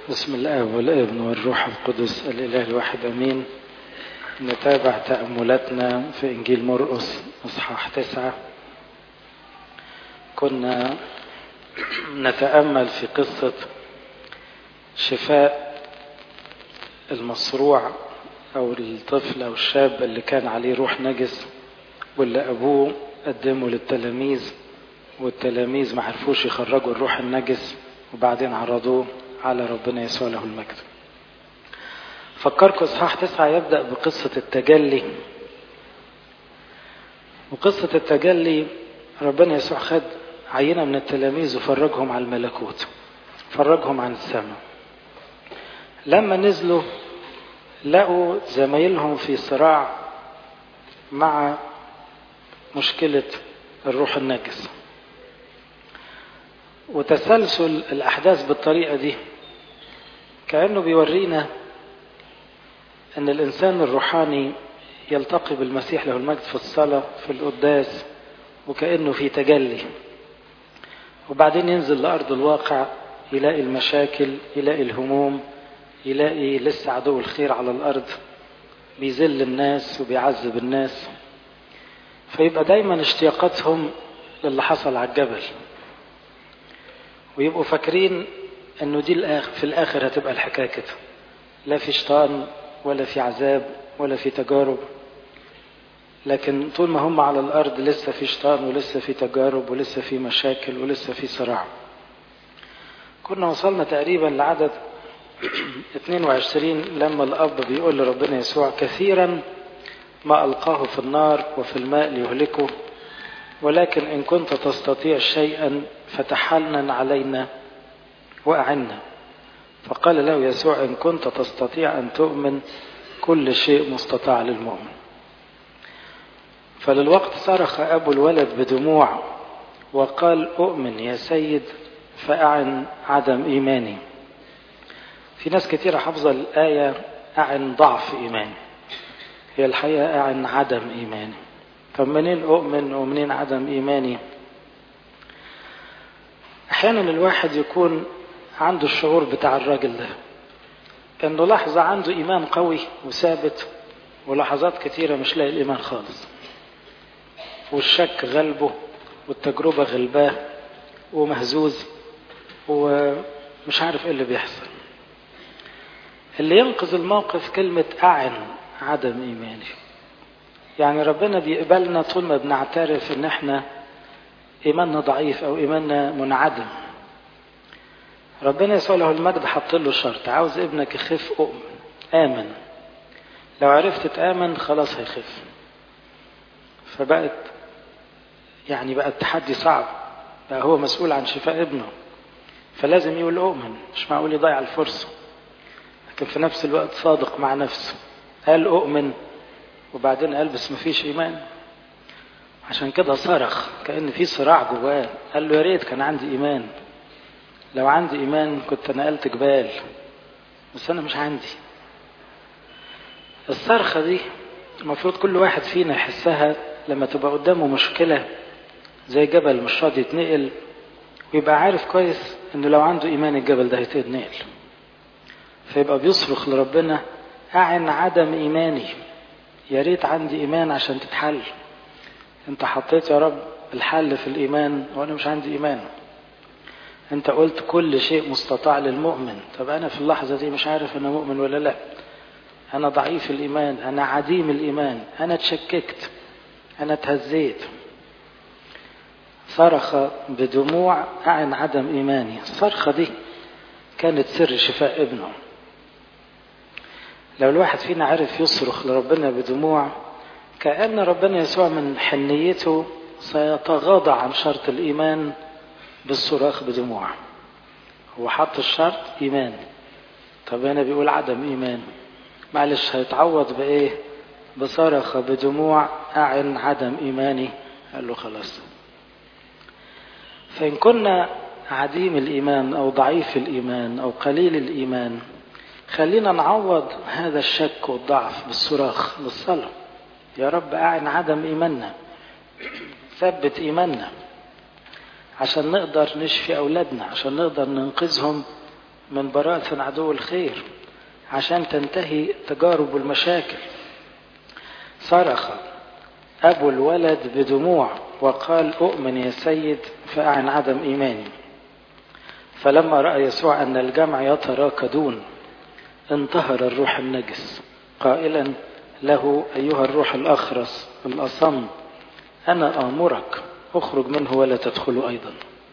بسم الآب والابن والروح القدس الإله الواحد أمين. نتابع تأملاتنا في إنجيل مرقس إصحاح 9. كنا نتأمل في قصة شفاء المصروع أو الطفل أو الشاب اللي كان عليه روح نجس، واللي أبوه قدمه للتلاميذ، والتلاميذ ما عرفوش يخرجوا الروح النجس، وبعدين عرضوه على ربنا يسوع له المجد. فكركم إصحاح 9 يبدأ بقصة التجلي. وقصة التجلي ربنا يسوع خد عينة من التلاميذ وفرجهم على الملكوت، فرجهم عن السماء. لما نزلوا لقوا زمايلهم في صراع مع مشكلة الروح النجس، وتسلسل الأحداث بالطريقة دي كأنه بيورينا أن الإنسان الروحاني يلتقي بالمسيح له المجد في الصلاة في القداس، وكأنه في تجلي، وبعدين ينزل لأرض الواقع يلاقي المشاكل، يلاقي الهموم، يلاقي لسه عدو الخير على الأرض بيذل الناس وبيعذب الناس. فيبقى دايما اشتياقاتهم للي حصل على الجبل، ويبقوا فاكرين انه دي في الاخر هتبقى الحكايه كده، لا في شيطان ولا في عذاب ولا في تجارب. لكن طول ما هم على الارض لسه في شيطان ولسه في تجارب ولسه في مشاكل ولسه في صراع. كنا وصلنا تقريبا لعدد 22 لما الاب بيقول لربنا يسوع: كثيرا ما القاه في النار وفي الماء ليهلكه، ولكن إن كنت تستطيع شيئا فتحنن علينا وأعنا. فقال له يسوع: إن كنت تستطيع أن تؤمن كل شيء مستطاع للمؤمن. فللوقت صرخ أبو الولد بدموع وقال: أؤمن يا سيد فأعن عدم إيماني. في ناس كتيرة حافظة الآية أعن ضعف إيماني، هي الحقيقة أعن عدم إيماني. طب منين أؤمن ومنين عدم إيماني؟ أحيانا الواحد يكون عنده الشعور بتاع الراجل ده، إنه لحظة عنده إيمان قوي وثابت، ولحظات كتيرة مش لاقي الإيمان خالص، والشك غلبه والتجربة غلباه ومهزوز ومش عارف إيه اللي بيحصل. اللي ينقذ الموقف كلمة أعن عدم إيماني. يعني ربنا بيقبلنا طول ما بنعترف ان احنا ايماننا ضعيف او ايماننا منعدم. ربنا يسوع له المجد حط له شرط: عاوز ابنك يخف اؤمن، امن. لو عرفت تآمن خلاص هيخف. فبقت بقى التحدي صعب، بقى هو مسؤول عن شفاء ابنه، فلازم يقول اؤمن، مش معقول يضيع الفرصة. لكن في نفس الوقت صادق مع نفسه، قال اؤمن، وبعدين قال بس مفيش ايمان. عشان كده صرخ كأن في صراع جواه، قال له: يا ريت كان عندي ايمان، لو عندي ايمان كنت نقلت جبال، بس انا مش عندي. الصرخة دي المفروض كل واحد فينا يحسها لما تبقى قدامه مشكلة زي جبل مش راضي يتنقل، ويبقى عارف كويس انه لو عنده ايمان الجبل ده هيتنقل. فيبقى بيصرخ لربنا: اعن عدم ايماني، يا ريت عندي ايمان عشان تتحل. انت حطيت يا رب الحل في الايمان وانا مش عندي ايمان. انت قلت كل شيء مستطاع للمؤمن، طب انا في اللحظة دي مش عارف انا مؤمن ولا لا. انا ضعيف الايمان، انا عديم الايمان، انا اتشككت، انا اتهزيت. صرخ بدموع: اعن عدم ايماني. الصرخة دي كانت سر شفاء ابنه. لو الواحد فينا عرف يصرخ لربنا بدموع، كأن ربنا يسوع من حنيته سيتغاضى عن شرط الإيمان بالصراخ بدموع. هو حط الشرط إيمان، طب هنا بيقول عدم إيمان، معلش هيتعوض بإيه؟ بصرخ بدموع: أعن عدم إيماني. قال له خلاص. فإن كنا عديم الإيمان أو ضعيف الإيمان أو قليل الإيمان، خلينا نعوض هذا الشك والضعف بالصراخ بالصلاة: يا رب أعن عدم إيماننا، ثبت إيماننا، عشان نقدر نشفي أولادنا، عشان نقدر ننقذهم من براءة عدو الخير عشان تنتهي تجارب والمشاكل. صرخ أبو الولد بدموع وقال أؤمن يا سيد فأعن عدم إيماني. فلما رأى يسوع أن الجمع يتراكدون انتهر الروح النجس قائلا له أيها الروح الأخرس الأصم أنا آمرك اخرج منه ولا تدخله أيضا.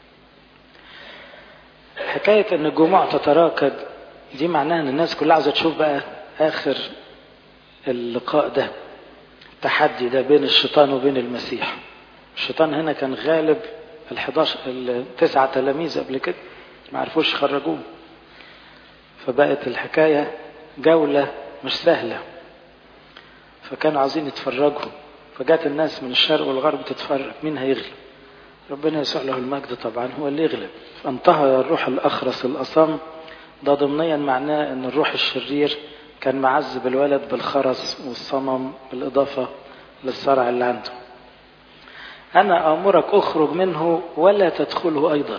حكاية أن الجموع تتراكد دي معناها أن الناس كلها عاوزة تشوف بقى آخر اللقاء ده، التحدي ده بين الشيطان وبين المسيح. الشيطان هنا كان غالب التسعة تلاميذ قبل كده ما عرفوش يخرجوه، فبقت الحكاية جولة مش سهلة، فكانوا عاوزين يتفرجوا، فجات الناس من الشرق والغرب تتفرج مين هيغلب. ربنا يسوع له المجد طبعا هو اللي يغلب. فانتهى الروح الأخرس الأصم، ده ضمنيا معناه أن الروح الشرير كان معذب الولد بالخرس والصمم بالإضافة للصرع اللي عنده. أنا آمرك أخرج منه ولا تدخله أيضا.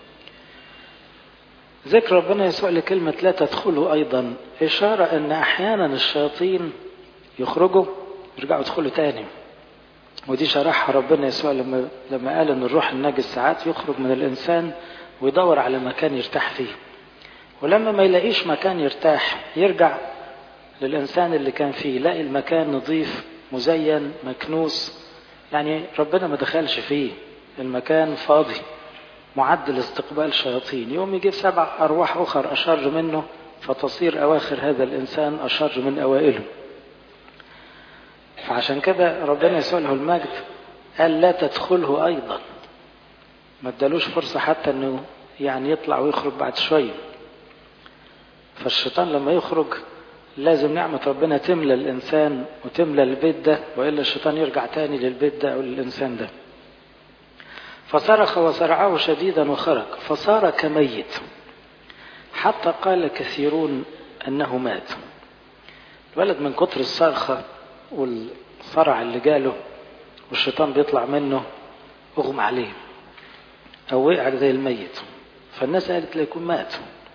ذكر ربنا يسوع لكلمة لا تدخله أيضا إشارة أن أحيانا الشياطين يخرجوا يرجعوا يدخلوا تاني، ودي شرحها ربنا يسوع لما قال أن الروح النجس ساعات يخرج من الإنسان ويدور على مكان يرتاح فيه، ولما ما يلاقيش مكان يرتاح يرجع للإنسان اللي كان فيه، يلاقي المكان نظيف مزين مكنوس، يعني ربنا ما دخلش فيه، المكان فاضي معد لاستقبال شياطين. يوم يجيب 7 أرواح أخر أشر منه فتصير أواخر هذا الإنسان أشر من أوائله. فعشان كده ربنا يسوع له المجد قال لا تدخله أيضا، ما ادالوش فرصة حتى أنه يعني يطلع ويخرج بعد شوية. فالشيطان لما يخرج لازم نعمة ربنا تملى الإنسان وتملى البيت ده، وإلا الشيطان يرجع تاني للبيت ده أو للإنسان ده. فصرخ وصرعه شديدا وخرج فصار كميت حتى قال كثيرون أنه مات. الولد من كتر الصرخة والصرع اللي جاله والشيطان بيطلع منه أغمى عليه أو وقع زي الميت، فالناس قالت لا يكون مات.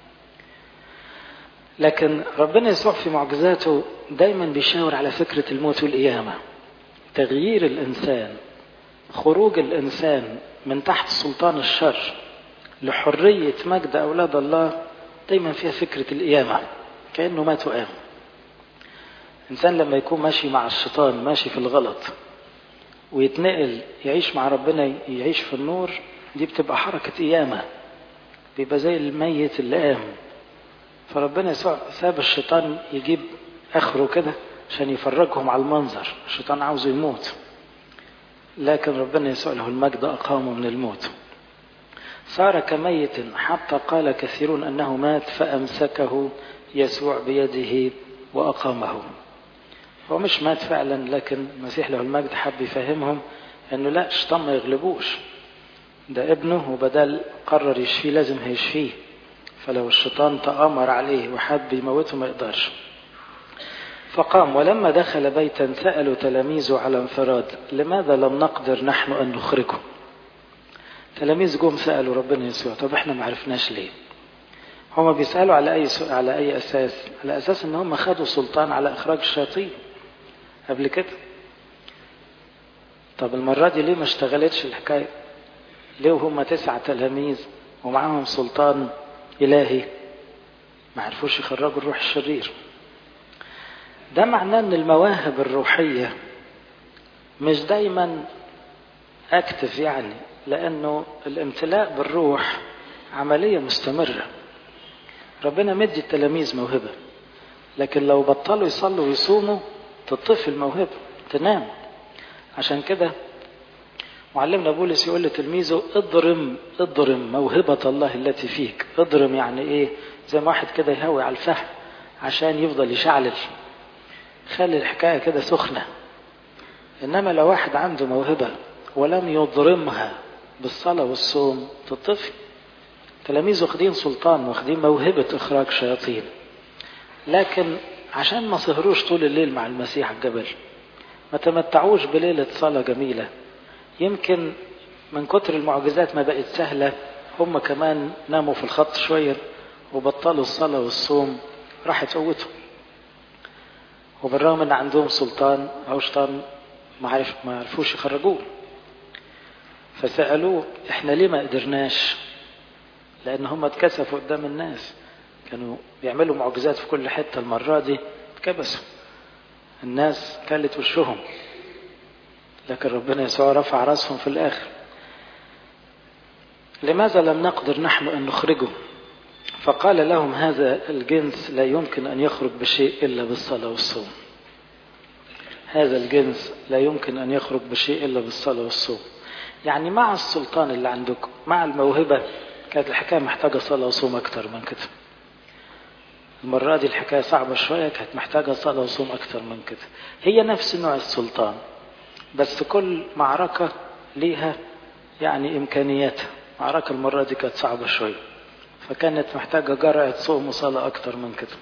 لكن ربنا يسوع في معجزاته دايما بيشاور على فكرة الموت والقيامة، تغيير الإنسان، خروج الإنسان من تحت سلطان الشر لحرية مجد أولاد الله، دايما فيها فكرة القيامة كأنه مات وقام. إنسان لما يكون ماشي مع الشيطان ماشي في الغلط ويتنقل يعيش مع ربنا يعيش في النور، دي بتبقى حركة قيامة، بيبقى زي الميت اللي قام. فربنا يسوع ساب الشيطان يجيب آخره كده عشان يفرجهم على المنظر، الشيطان عاوزه يموت، لكن ربنا يسوع له المجد أقامه من الموت. صار كميت حتى قال كثيرون أنه مات فأمسكه يسوع بيده وأقامه. هو مش مات فعلا، لكن المسيح له المجد حب يفهمهم أنه لا، الشيطان ما يغلبوش، ده ابنه وبدل قرر يشفيه لازم هيشفيه، فلو الشيطان تآمر عليه وحب يموته ما يقدرش. فقام ولما دخل بيتا سألوا تلاميذه على انفراد لماذا لم نقدر نحن أن نخرجه. تلاميذ جم سألوا ربنا يسوع طب احنا ما عرفناش ليه. هما بيسألوا على أي أساس؟ على أساس ان هم خدوا سلطان على إخراج الشياطين قبل كده. طب المرة دي ليه ما اشتغلتش الحكاية؟ ليه هم 9 تلاميذ ومعاهم سلطان إلهي ما عرفوش يخرجوا الروح الشرير؟ ده معناه ان المواهب الروحية مش دايما اكتف، يعني لانه الامتلاء بالروح عملية مستمرة. ربنا مدي التلاميذ موهبة، لكن لو بطلوا يصلوا ويصوموا تطفي الموهبة تنام. عشان كده معلمنا بولس يقول لتلميذه اضرم موهبة الله التي فيك. اضرم يعني ايه؟ زي ما واحد كده يهوي على الفحم عشان يفضل يشعلل، خلي الحكاية كده سخنة. إنما لو واحد عنده موهبة ولم يضرمها بالصلاة والصوم تطفي. تلاميذ واخدين سلطان واخدين موهبة إخراج شياطين، لكن عشان ما سهروش طول الليل مع المسيح الجبل، ما تمتعوش بليلة صلاة جميلة، يمكن من كتر المعجزات ما بقت سهلة هم كمان ناموا في الخط شوية وبطلوا الصلاة والصوم راحت قوتهم. وبالرغم ان عندهم سلطان او شيطان ما عرفوش يخرجوه. فسألوه احنا ليه ما قدرناش؟ لان هم اتكسفوا قدام الناس، كانوا بيعملوا معجزات في كل حتة، المرة دي اتكبسوا، الناس كلت وشهم، لكن ربنا يسوع رفع راسهم في الاخر. لماذا لم نقدر نحن ان نخرجه؟ فقال لهم هذا الجنس لا يمكن ان يخرج بشيء الا بالصلاة والصوم. هذا الجنس لا يمكن ان يخرج بشيء الا بالصلاة والصوم. يعني مع السلطان اللي عندكم، مع الموهبة، كانت الحكاية محتاجة صلاة وصوم اكتر من كده. المرة دي الحكاية صعبة شوية، كانت محتاجة صلاة وصوم اكتر من كده. هي نفس نوع السلطان، بس كل معركة ليها يعني امكانياتها. معركة المرة دي كانت صعبة شوية، فكانت محتاجة جرعة صوم وصلاة اكتر من كده.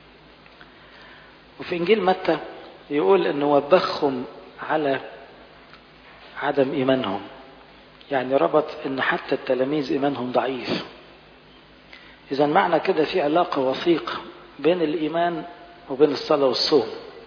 وفي انجيل متى يقول انه وبخهم على عدم ايمانهم، يعني ربط ان حتى التلاميذ ايمانهم ضعيف. اذا معنى كده في علاقة وثيقة بين الايمان وبين الصلاة والصوم.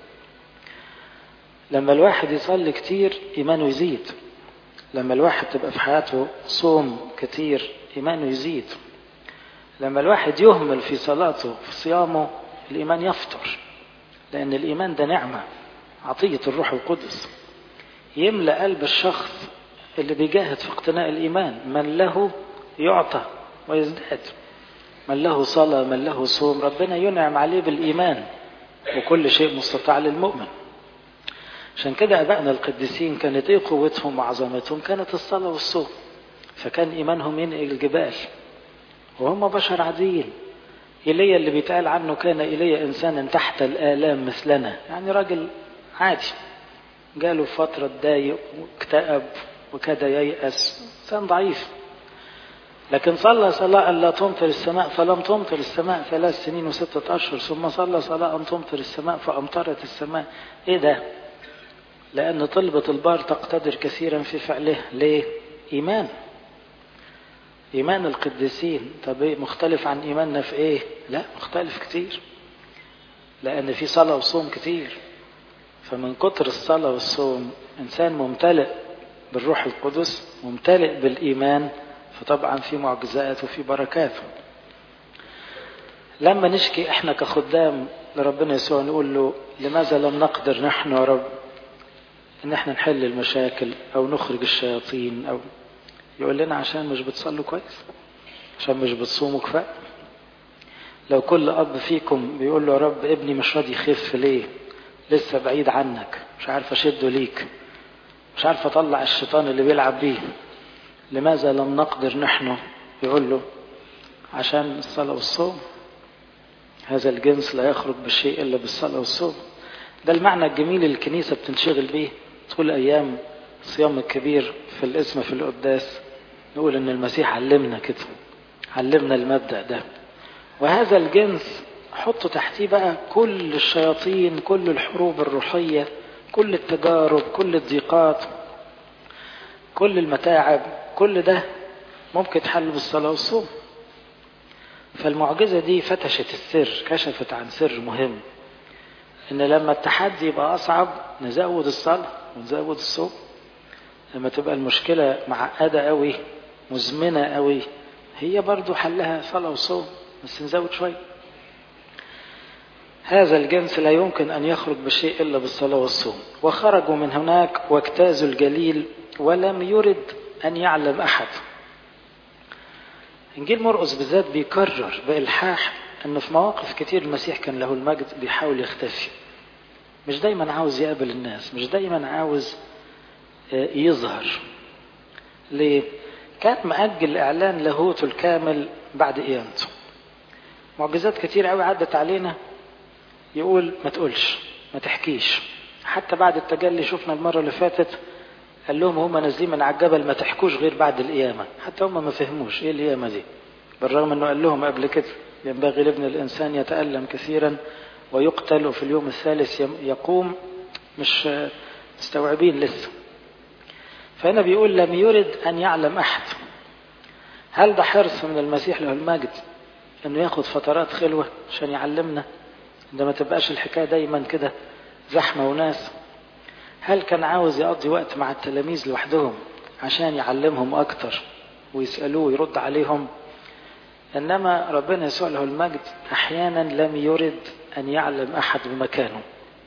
لما الواحد يصلي كتير ايمانه يزيد، لما الواحد تبقى في حياته صوم كتير ايمانه يزيد، لما الواحد يهمل في صلاته في صيامه الايمان يفطر، لان الايمان ده نعمة عطية الروح القدس يملأ قلب الشخص اللي بيجاهد في اقتناء الإيمان. من له يعطى ويزداد، من له صلاة، من له صوم، ربنا ينعم عليه بالإيمان، وكل شيء مستطاع للمؤمن. عشان كده أبائنا القديسين كانت إيه قوتهم وعظمتهم؟ كانت الصلاة والصوم. فكان إيمانهم ينقل الجبال وهم بشر عاديين. إيليا اللي بيتقال عنه كان إيليا إنسانا تحت الآلام مثلنا، يعني راجل عادي، جاله فترة ضايق واكتئب وكاد ييأس، إنسان ضعيف، لكن صلى صلاة لا تمطر السماء فلم تمطر السماء 3 سنين و6 أشهر، ثم صلى صلاة أن تمطر السماء فأمطرت السماء. إيه ده؟ لأن طلبة البار تقتدر كثيرا في فعله. ليه؟ إيمان. إيمان القديسين. طب مختلف عن إيماننا في إيه؟ لا، مختلف كتير، لأن في صلاة وصوم كتير. فمن كتر الصلاة والصوم إنسان ممتلئ بالروح القدس، ممتلئ بالإيمان، فطبعا في معجزات وفي بركات. لما نشكي احنا كخدام لربنا يسوع نقول له لماذا لم نقدر نحن يا رب ان احنا نحل المشاكل او نخرج الشياطين، او يقول لنا عشان مش بتصلوا كويس، عشان مش بتصوموا كفاية. لو كل اب فيكم بيقول له يا رب ابني مش راضي يخف ليه، لسه بعيد عنك، مش عارف اشده ليك، مش عارف اطلع الشيطان اللي بيلعب بيه، لماذا لم نقدر نحن؟ يقول له عشان الصلاة والصوم. هذا الجنس لا يخرج بشيء إلا بالصلاة والصوم. ده المعنى الجميل اللي الكنيسة بتنشغل به طول أيام الصيام الكبير في الاسم في القداس. نقول إن المسيح علمنا كده، علمنا المبدأ ده. وهذا الجنس حطوا تحتيه بقى كل الشياطين، كل الحروب الروحية، كل التجارب، كل الضيقات، كل المتاعب، كل ده ممكن تحل بالصلاة والصوم. فالمعجزة دي فتشت السر، كشفت عن سر مهم، ان لما التحدي يبقى اصعب نزود الصلاة ونزود الصوم. لما تبقى المشكلة معقدة قوي مزمنة قوي، هي برضو حلها صلاة وصوم، بس نزود شوي. هذا الجنس لا يمكن ان يخرج بشيء الا بالصلاة والصوم. وخرجوا من هناك واجتازوا الجليل ولم يرد ان يعلم احد. إنجيل مرقس بالذات بيكرر بإلحاح أنه في مواقف كتير المسيح كان له المجد بيحاول يختفي، مش دايما عاوز يقابل الناس، مش دايما عاوز يظهر. ليه؟ كان مأجل إعلان لاهوته الكامل بعد قيامته. معجزات كتير قوي عدت علينا يقول ما تقولش، ما تحكيش. حتى بعد التجلي شفنا المرة اللي فاتت قال لهم هم نازلين من على الجبل ما تحكوش غير بعد القيامة. حتى هم ما فهموش ايه القيامة دي، بالرغم انه قال لهم قبل كده ينبغي لابن الانسان يتألم كثيرا ويقتل وفي اليوم الثالث يقوم. مش مستوعبين لسه. فهنا بيقول لم يرد ان يعلم احد. هل ده حرص من المسيح له المجد انه ياخد فترات خلوة عشان يعلمنا، عندما تبقاش الحكاية دايما كده زحمة وناس؟ هل كان عاوز يقضي وقت مع التلاميذ لوحدهم عشان يعلمهم اكتر ويسألوه ويرد عليهم؟ انما ربنا يسوع له المجد احيانا لم يرد ان يعلم احد بمكانه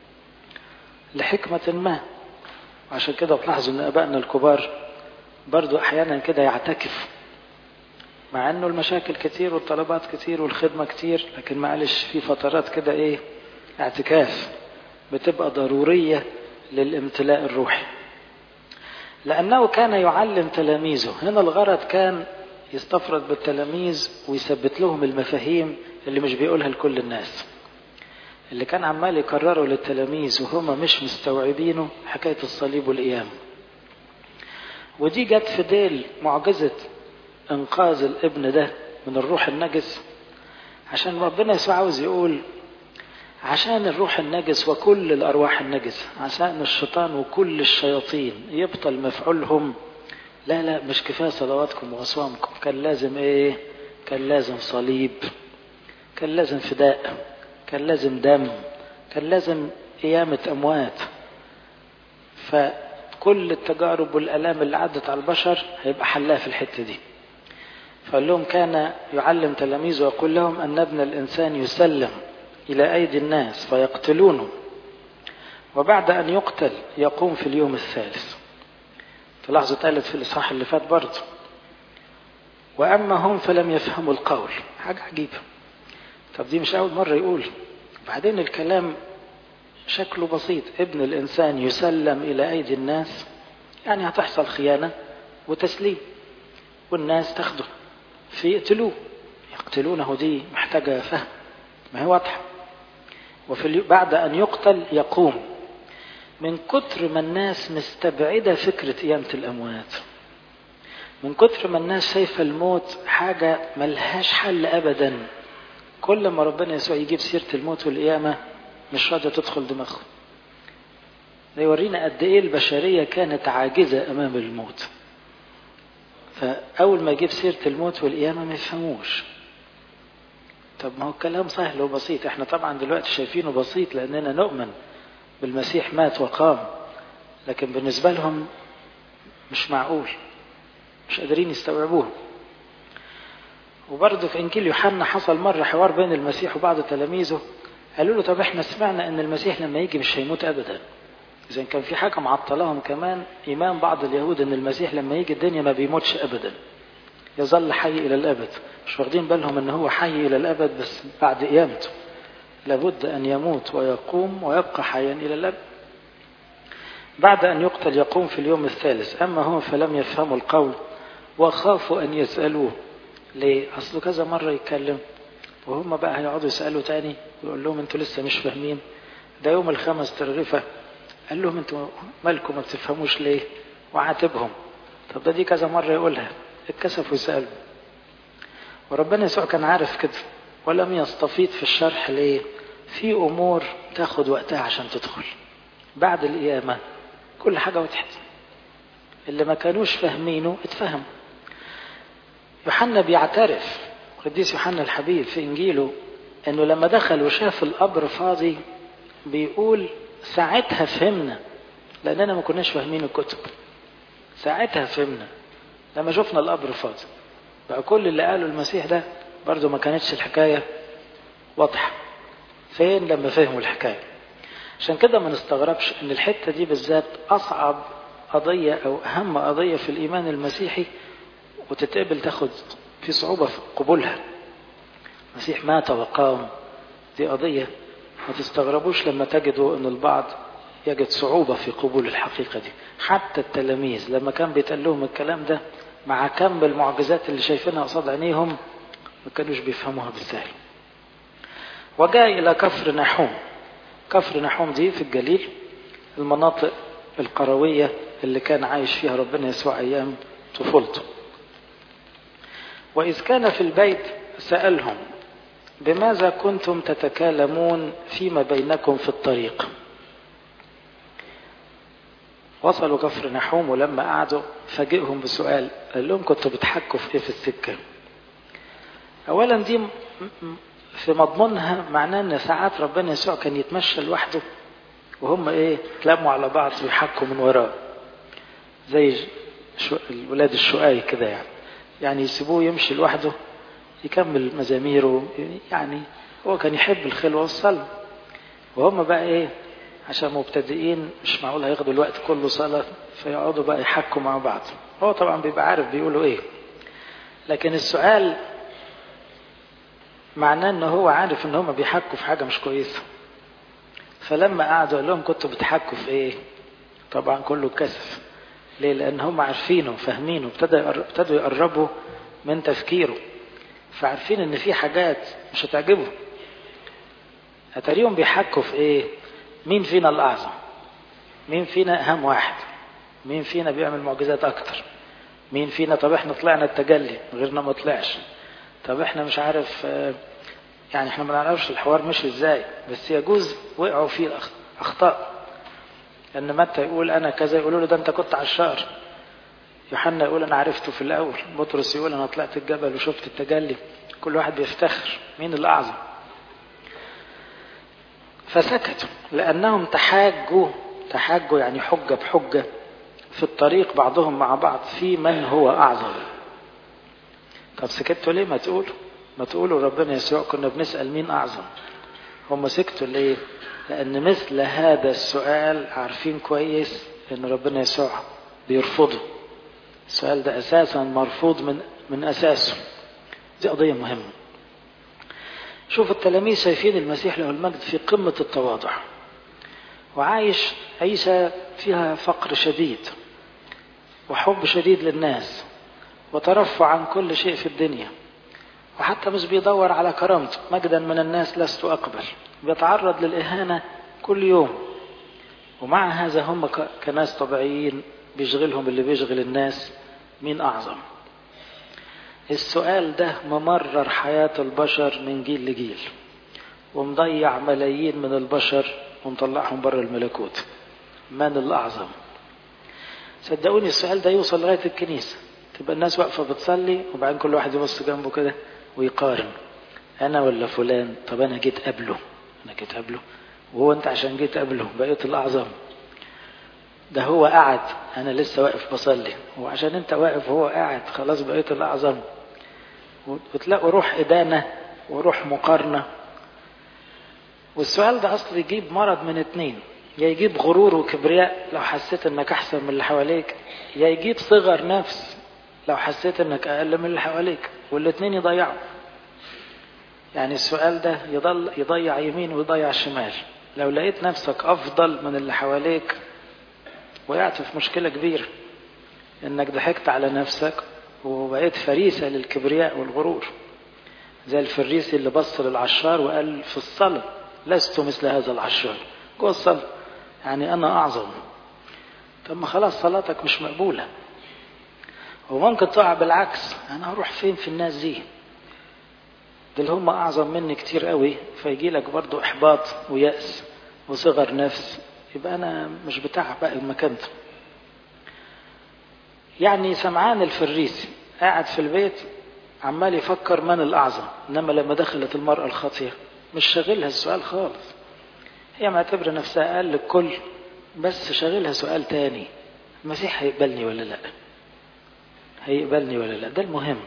لحكمة ما. وعشان كده بتلاحظوا ان ابائنا الكبار برضو احيانا كده يعتكف، مع انه المشاكل كتير والطلبات كتير والخدمة كتير، لكن معلش في فترات كده اعتكاف بتبقى ضرورية للامتلاء الروحي، لانه كان يعلم تلاميذه. هنا الغرض كان يستفرد بالتلاميذ ويثبت لهم المفاهيم اللي مش بيقولها لكل الناس، اللي كان عمال يكرره للتلاميذ وهم مش مستوعبينه، حكاية الصليب والقيامة. ودي جت في ديل معجزة انقاذ الابن ده من الروح النجس، عشان ربنا يسوع عاوز يقول عشان الروح النجس وكل الارواح النجسة، عشان الشيطان وكل الشياطين يبطل مفعولهم. لا مش كفاية صلواتكم واصوامكم، كان لازم كان لازم صليب، كان لازم فداء، كان لازم دم، كان لازم قيامة اموات. فكل التجارب والالام اللي عدت على البشر هيبقى حلها في الحتة دي. فقال لهم كان يعلم تلاميذه ويقول لهم ان ابن الانسان يسلم الى ايدي الناس فيقتلونه، وبعد ان يقتل يقوم في اليوم الثالث. تلاحظوا اتقالت في الاصحاح اللي فات برضه. واما هم فلم يفهموا القول. حاجة عجيبة. طب دي مش اول مرة يقول. بعدين الكلام شكله بسيط، ابن الانسان يسلم الى ايدي الناس، يعني هتحصل خيانة وتسليم والناس تاخده فيقتلوه. يقتلونه دي محتاجة فهم، ما هي واضحة. بعد أن يقتل يقوم. من كتر ما الناس مستبعدة فكرة قيامة الأموات، من كتر ما الناس شايفة الموت حاجة ملهاش حل أبدا، كل ما ربنا يسوع يجيب سيرة الموت والقيامة مش راضية تدخل دماغه. ده يورينا قد إيه البشرية كانت عاجزة أمام الموت. فأول ما يجيب سيرة الموت والقيامة ما يفهموش. طب ما هو الكلام سهل وبسيط. احنا طبعا دلوقتي شايفينه بسيط لأننا نؤمن بالمسيح مات وقام، لكن بالنسبة لهم مش معقول، مش قادرين يستوعبوه. وبرضه في إنجيل يوحنا حصل مرة حوار بين المسيح وبعض تلاميذه. قالوا له طب احنا سمعنا ان المسيح لما يجي مش هيموت ابدا. اذا كان في حاجة معطلهم كمان ايمان بعض اليهود ان المسيح لما يجي الدنيا ما بيموتش ابدا، يظل حي الى الابد. مش واخدين بالهم ان هو حي الى الابد، بس بعد قيامته لابد ان يموت ويقوم ويبقى حيا الى الابد. بعد ان يقتل يقوم في اليوم الثالث. اما هم فلم يفهموا القول وخافوا ان يسألوه. ليه؟ اصله كذا مرة يتكلم وهم بقى هيقعدوا يسألوا تاني، يقول لهم انتوا لسه مش فاهمين، ده يوم الخمس ترغفة. قال لهم انتوا مالكم ما بتفهموش ليه؟ وعاتبهم. طب ده دي كذا مرة يقولها، اتكسفوا يسألوا. وربنا يسوع كان عارف كده ولم يستفيض في الشرح. ليه؟ في امور تاخد وقتها عشان تدخل. بعد القيامة كل حاجة وضحت، اللي ما كانوش فاهمينه اتفهم. يوحنا بيعترف، قديس يوحنا الحبيب في انجيله، انه لما دخل وشاف القبر فاضي بيقول ساعتها فهمنا، لاننا ما كناش فاهمين الكتب. ساعتها فهمنا لما شفنا القبر فاضي. بقى كل اللي قاله المسيح ده برضو ما كانتش الحكاية واضحة. فين لما فهموا الحكاية؟ عشان كده ما نستغربش ان الحتة دي بالذات اصعب قضية او اهم قضية في الايمان المسيحي، وتتقبل تاخد في صعوبة في قبولها. المسيح مات وقام، دي قضية ما تستغربوش لما تجدوا ان البعض يجد صعوبة في قبول الحقيقة دي. حتى التلاميذ لما كان بيتقال لهم الكلام ده مع كم المعجزات اللي شايفينها قصاد عينيهم ما كانوش بيفهموها بالسهل. وجاء إلى كفر نحوم. كفر نحوم دي في الجليل، المناطق القروية اللي كان عايش فيها ربنا يسوع أيام طفولته. وإذ كان في البيت سألهم بماذا كنتم تتكلمون فيما بينكم في الطريق. وصلوا كفر نحوم ولما قعدوا فاجئهم بسؤال. قال لهم كنتوا بتحكوا في ايه في السكة؟ اولا دي في مضمونها معناه ان ساعات ربنا يسوع كان يتمشى لوحده وهم يتلموا على بعض ويحكوا من وراه زي الولاد الشقاي كده، يعني يسيبوه يمشي لوحده يكمل مزاميره. يعني هو كان يحب الخلوة والصلاة، وهم بقى عشان مبتدئين مش معقول هياخدوا الوقت كله صلاة، فيقعدوا بقى يحكوا مع بعض. هو طبعا بيبقى عارف بيقولوا لكن السؤال معناه ان هو عارف ان هم بيحكوا في حاجة مش كويسة. فلما قعدوا قال لهم كنتوا بتحكوا في طبعا كله كسف. ليه؟ لان هم عارفينه فاهمينه، ابتدوا يقربوا من تفكيره، فعارفين ان في حاجات مش هتعجبه. اتاريهم بيحكوا في مين فينا الاعظم، مين فينا اهم واحد، مين فينا بيعمل معجزات اكتر، مين فينا طب احنا طلعنا التجلي غيرنا ما طلعش، طب احنا مش عارف يعني احنا ما نعرفش الحوار مشي ازاي، بس يجوز وقعوا فيه اخطاء. ان متى يقول انا كذا يقولوا له ده انت كنت عشار، يوحنا يقول انا عرفته في الاول، بطرس يقول انا طلعت الجبل وشفت التجلي. كل واحد بيفتخر مين الاعظم. فسكتوا لانهم تحاجوا يعني حجة بحجة في الطريق بعضهم مع بعض في من هو اعظم. طب سكتوا ليه؟ ما تقولوا ربنا يسوع كنا بنسأل مين اعظم. هم سكتوا ليه؟ لان مثل هذا السؤال عارفين كويس ان ربنا يسوع بيرفضه. السؤال ده اساسا مرفوض من اساسه. دي قضية مهمة. شوف التلاميذ شايفين المسيح له المجد في قمة التواضع، وعايش عيشة فيها فقر شديد وحب شديد للناس وترفع عن كل شيء في الدنيا، وحتى مش بيدور على كرامته. مجدا من الناس لست أقبل. بيتعرض للإهانة كل يوم، ومع هذا هم كناس طبيعيين بيشغلهم اللي بيشغل الناس مين أعظم. السؤال ده ممرر حياة البشر من جيل لجيل، ومضيع ملايين من البشر ومطلعهم بره الملكوت. من الأعظم؟ صدقوني السؤال ده يوصل لغاية الكنيسة، تبقى الناس واقفة بتصلي وبعدين كل واحد يبص جنبه كده ويقارن، أنا ولا فلان؟ طب أنا جيت قبله، وهو أنت عشان جيت قبله بقيت الأعظم؟ ده هو قاعد أنا لسه واقف بصلي، وعشان أنت واقف وهو قاعد خلاص بقيت الأعظم. وتلاقوا روح إدانة وروح مقارنة. والسؤال ده أصلا يجيب مرض من اتنين، يا يجيب غرور وكبرياء لو حسيت انك احسن من اللي حواليك، يا يجيب صغر نفس لو حسيت انك اقل من اللي حواليك، والاتنين يضيعوا. يعني السؤال ده يضيع يمين ويضيع شمال. لو لقيت نفسك افضل من اللي حواليك وقعت في مشكلة كبيرة، انك ضحكت على نفسك وبقيت فريسة للكبرياء والغرور، زي الفريسي اللي بص للعشار وقال في الصلاة لست مثل هذا العشار جوه الصلاة، يعني أنا أعظم. طب ما خلاص صلاتك مش مقبولة. وممكن تقع بالعكس، أنا هروح فين في الناس دي؟ دول هم أعظم مني كتير قوي، فيجي لك برضو إحباط ويأس وصغر نفس، يبقى أنا مش بتاع بقى المكان ده. يعني سمعان الفريسي قاعد في البيت عمال يفكر من الأعظم، إنما لما دخلت المرأة الخاطية مش شاغلها السؤال خالص، هي معتبرة نفسها أقل الكل، بس شاغلها سؤال تاني، المسيح هيقبلني ولا لا؟ هيقبلني ولا لا؟ ده المهم.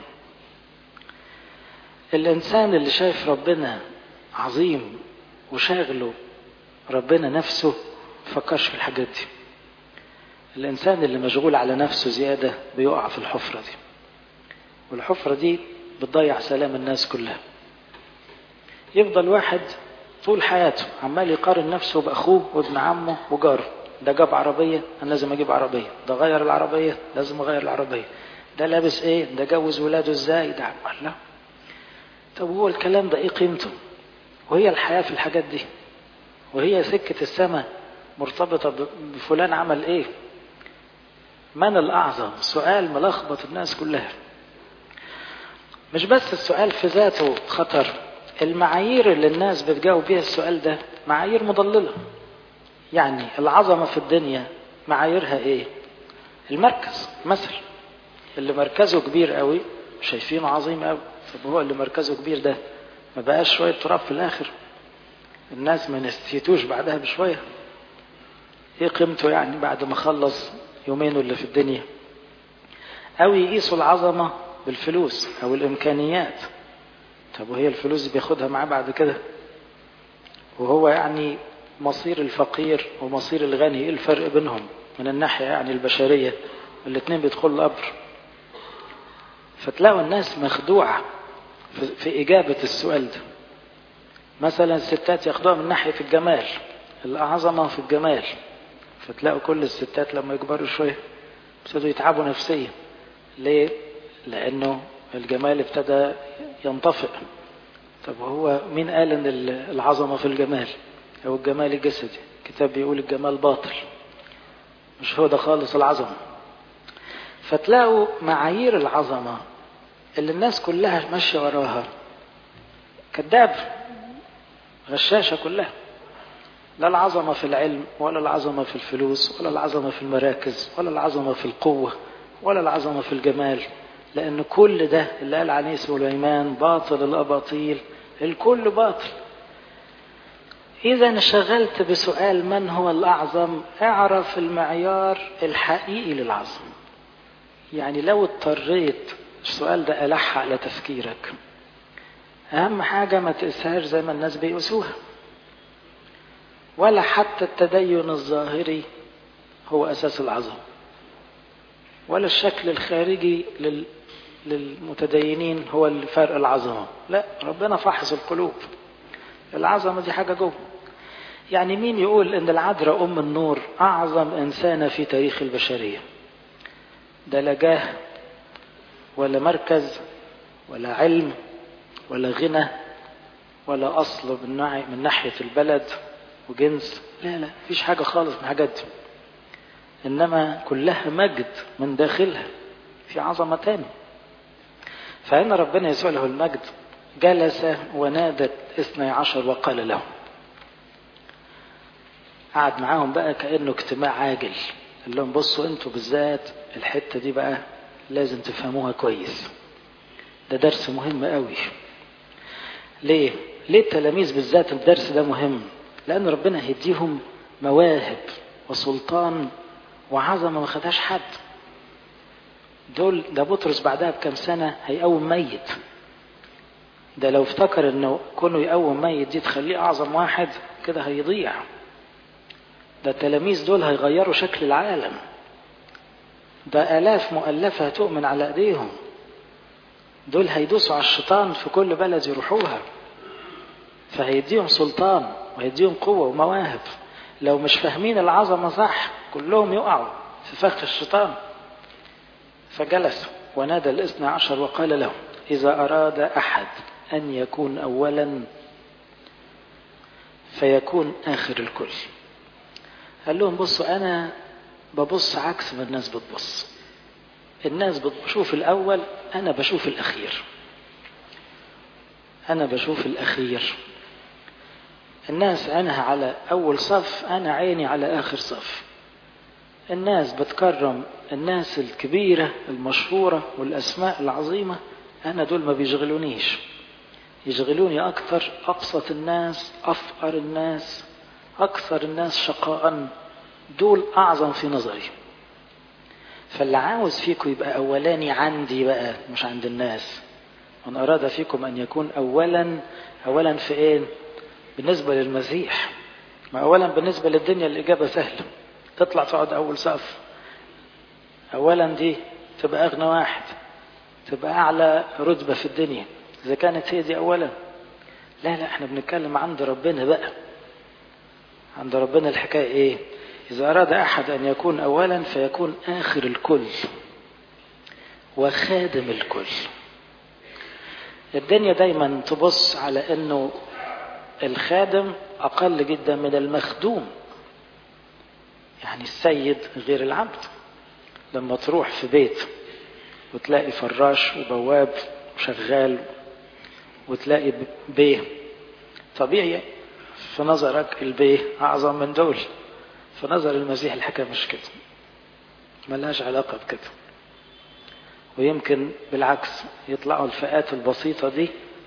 الإنسان اللي شايف ربنا عظيم وشاغله ربنا نفسه فكرش في الحاجات دي. الإنسان اللي مشغول على نفسه زيادة بيقع في الحفرة دي، والحفرة دي بتضيع سلام الناس كلها. يفضل واحد طول حياته عمال يقارن نفسه بأخوه وابن عمه وجاره، ده جاب عربية أنا لازم أجيب عربية، ده غير العربية لازم أغير العربية، ده لابس إيه، ده جوز ولاده إزاي، ده لا. طب هو الكلام ده إيه قيمته؟ وهي الحياة في الحاجات دي؟ وهي سكة السماء مرتبطة بفلان عمل إيه؟ من الأعظم؟ سؤال ملخبط الناس كلها. مش بس السؤال في ذاته خطر، المعايير اللي الناس بتجاوب بيها السؤال ده معايير مضللة. يعني العظمة في الدنيا معاييرها ايه؟ المركز مثلا، اللي مركزه كبير قوي شايفينه عظيم قوي. طب هو اللي مركزه كبير ده ما بقاش شوية تراب في الآخر، الناس ما نسيتوش بعدها بشوية، ايه قيمته يعني بعد ما خلص يومين اللي في الدنيا؟ أو يقيسوا العظمة بالفلوس أو الإمكانيات. طب وهي الفلوس بياخدها معاه بعد كده؟ وهو يعني مصير الفقير ومصير الغني ايه الفرق بينهم من الناحية يعني البشرية؟ الاثنين بيدخلوا القبر. فتلاقوا الناس مخدوعة في إجابة السؤال ده. مثلا الستات ياخدوها من ناحية الجمال، العظمة في الجمال، فتلاقوا كل الستات لما يكبروا شوية ابتدوا يتعبوا نفسيا. ليه؟ لأنه الجمال ابتدى ينطفئ. طب هو مين قال ان العظمة في الجمال او الجمال الجسدي؟ الكتاب بيقول الجمال باطل، مش هو ده خالص العظمة. فتلاقوا معايير العظمة اللي الناس كلها ماشية وراها كذاب، غشاشة كلها. لا العظمة في العلم، ولا العظمة في الفلوس، ولا العظمة في المراكز، ولا العظمة في القوة، ولا العظمة في الجمال. لأن كل ده اللي قال عليه سليمان باطل الأباطيل، الكل باطل. إذا انشغلت بسؤال من هو الأعظم، اعرف المعيار الحقيقي للعظمة. يعني لو اضطريت السؤال ده ألح على تفكيرك، أهم حاجة ما تقسهاش زي ما الناس بيقسوها، ولا حتى التدين الظاهري هو أساس العظمة، ولا الشكل الخارجي للمتدينين هو الفرق العظمة. لا، ربنا فحص القلوب. العظمة دي حاجة جوه. يعني مين يقول ان العذراء ام النور اعظم انسانة في تاريخ البشرية؟ ده لا جاه ولا مركز ولا علم ولا غنى ولا اصل من ناحية البلد وجنس، لا لا، مفيش حاجة خالص من حاجات دي. انما كلها مجد من داخلها، في عظمة تاني. فإن ربنا يسوع له المجد جلس ونادت 12 وقال لهم، قعد معاهم بقى كأنه اجتماع عاجل، قال لهم بصوا انتوا بالذات الحتة دي بقى لازم تفهموها كويس، ده درس مهم قوي. ليه التلاميذ بالذات الدرس ده مهم؟ لأن ربنا هيديهم مواهب وسلطان وعظمة ما خدهاش حد. ده بطرس بعدها بكم سنة هيقوم ميت. ده لو افتكر انه كونه يقوم ميت دي تخليه اعظم واحد كده هيضيع. ده التلاميذ دول هيغيروا شكل العالم. ده آلاف مؤلفة هتؤمن على ايديهم. دول هيدوسوا على الشيطان في كل بلد يروحوها. فهيديهم سلطان وهيديهم قوة ومواهب. لو مش فاهمين العظمة صح كلهم يقعوا في فخ الشيطان. فجلس ونادى 12 وقال لهم إذا أراد أحد أن يكون أولا فيكون آخر الكل. قال لهم بصوا أنا ببص عكس ما الناس بتبص. الناس بتشوف الأول، أنا بشوف الأخير. أنا بشوف الأخير. الناس عينها على أول صف، أنا عيني على آخر صف. الناس بتكرم الناس الكبيرة المشهورة والأسماء العظيمة، أنا دول ما بيشغلونيش. يشغلوني أكثر أبسط الناس، أفقر الناس، أكثر الناس شقاء، دول أعظم في نظري. فاللي عاوز فيكم يبقى أولاني عندي بقى مش عند الناس. من أراد فيكم أن يكون أولا في إيه؟ بالنسبة للمسيح. ما أولا بالنسبة للدنيا الإجابة سهلة، تطلع تقعد أول صف. أولا دي تبقى أغنى واحد، تبقى أعلى رتبة في الدنيا إذا كانت هي دي أولا. لا احنا بنتكلم عند ربنا بقى. عند ربنا الحكاية إيه؟ إذا أراد أحد أن يكون أولا فيكون آخر الكل وخادم الكل. الدنيا دايما تبص على أنه الخادم أقل جدا من المخدوم. يعني السيد غير العبد. لما تروح في بيت وتلاقي فراش وبواب وشغال وتلاقي بيه، طبيعي في نظرك البيه أعظم من دول. في نظر المسيح الحكاية مش كده، ملهاش علاقة بكده. ويمكن بالعكس يطلعوا الفئات البسيطة دي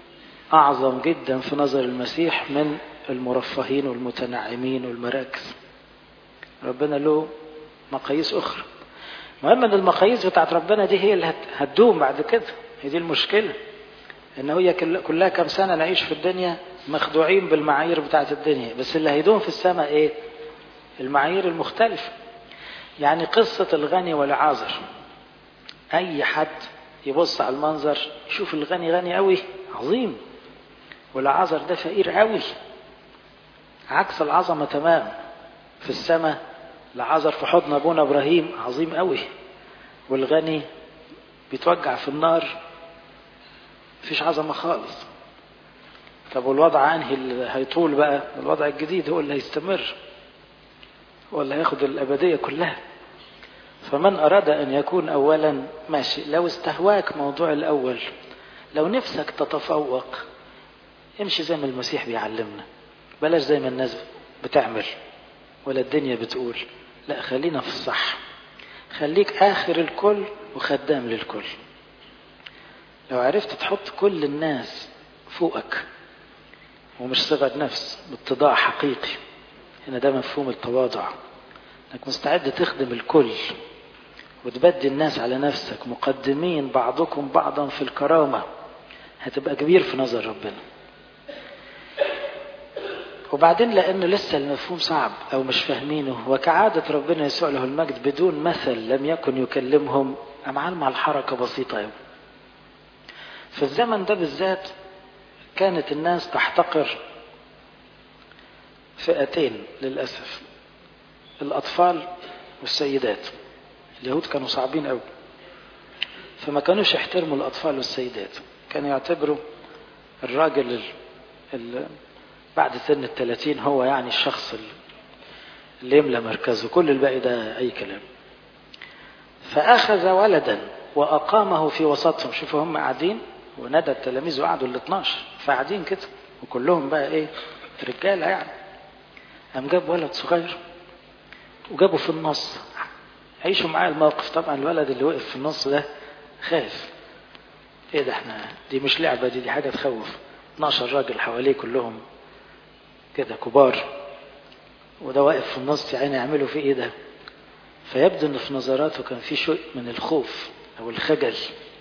أعظم جدا في نظر المسيح من المرفهين والمتنعمين والمراكز. ربنا له مقاييس أخرى. المهم أن المقاييس بتاعت ربنا دي هي اللي هتدوم بعد كده. هي دي المشكلة، إن هي كلها كم سنة نعيش في الدنيا مخدوعين بالمعايير بتاعت الدنيا، بس اللي هيدوم في السماء إيه؟ المعايير المختلفة. يعني قصة الغني والعازر، أي حد يبص على المنظر يشوف الغني غني قوي عظيم، والعازر ده فقير قوي، عكس العظمة تمام. في السماء العازر في حضن أبونا إبراهيم عظيم قوي، والغني بيتوجع في النار، مفيش عظمة خالص. طب والوضع أنهي اللي هيطول بقى؟ الوضع الجديد هو اللي هيستمر، هو اللي هياخد الأبدية كلها. فمن أراد أن يكون أولا ماشي. لو استهواك موضوع الأول، لو نفسك تتفوق، امشي زي ما المسيح بيعلمنا، بلاش زي ما الناس بتعمل ولا الدنيا بتقول. لا، خلينا في الصح. خليك آخر الكل وخدام للكل. لو عرفت تحط كل الناس فوقك، ومش صغر نفس، باتضاع حقيقي. هنا ده مفهوم التواضع، انك مستعد تخدم الكل وتبدي الناس على نفسك، مقدمين بعضكم بعضا في الكرامة. هتبقى كبير في نظر ربنا. وبعدين لأنه لسه المفهوم صعب أو مش فاهمينه، وكعادة ربنا يسوع له المجد بدون مثل لم يكن يكلمهم، أمعال مع الحركة بسيطة أوي. في الزمن ده بالذات كانت الناس تحتقر فئتين للأسف، الأطفال والسيدات. اليهود كانوا صعبين أوي، فما كانوش يحترموا الأطفال والسيدات. كانوا يعتبروا الراجل بعد سن 30 هو يعني الشخص اللي يملى مركزه، كل الباقي ده أي كلام. فأخذ ولدا وأقامه في وسطهم. شوفوا هم قاعدين، ونادى التلاميذ وقعدوا ال12 فقاعدين كده، وكلهم بقى إيه؟ رجالة يعني. قام جاب ولد صغير وجابه في النص. عيشوا معايا الموقف. طبعا الولد اللي وقف في النص ده خاف. ايه ده؟ احنا دي مش لعبة، دي حاجة تخوف. 12 راجل حواليه كلهم كده كبار، وده واقف في النص، يعني يعملوا فيه ايه ده؟ فيبدو ان في نظراته كان في شيء من الخوف او الخجل.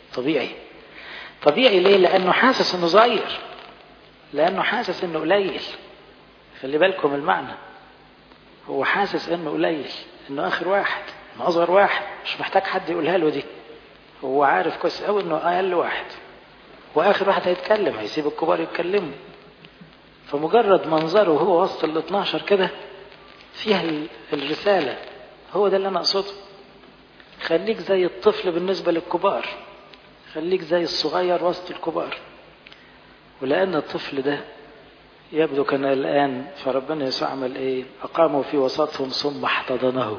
طبيعي ليه؟ لانه حاسس انه صغير، لانه حاسس انه قليل. خلي بالكم المعنى، هو حاسس انه قليل، انه اخر واحد، انه اصغر واحد، مش محتاج حد يقولها له دي. هو عارف كويس قوي انه اقل واحد واخر واحد هيتكلم، هيسيب الكبار يتكلموا. فمجرد منظره وهو وسط ال12 كده فيها الرسالة. هو ده اللي انا اقصده. خليك زي الطفل بالنسبة للكبار، خليك زي الصغير وسط الكبار. ولأن الطفل ده يبدو كان الآن، فربنا يسوع عمل ايه؟ أقاموا في وسطهم ثم احتضنه.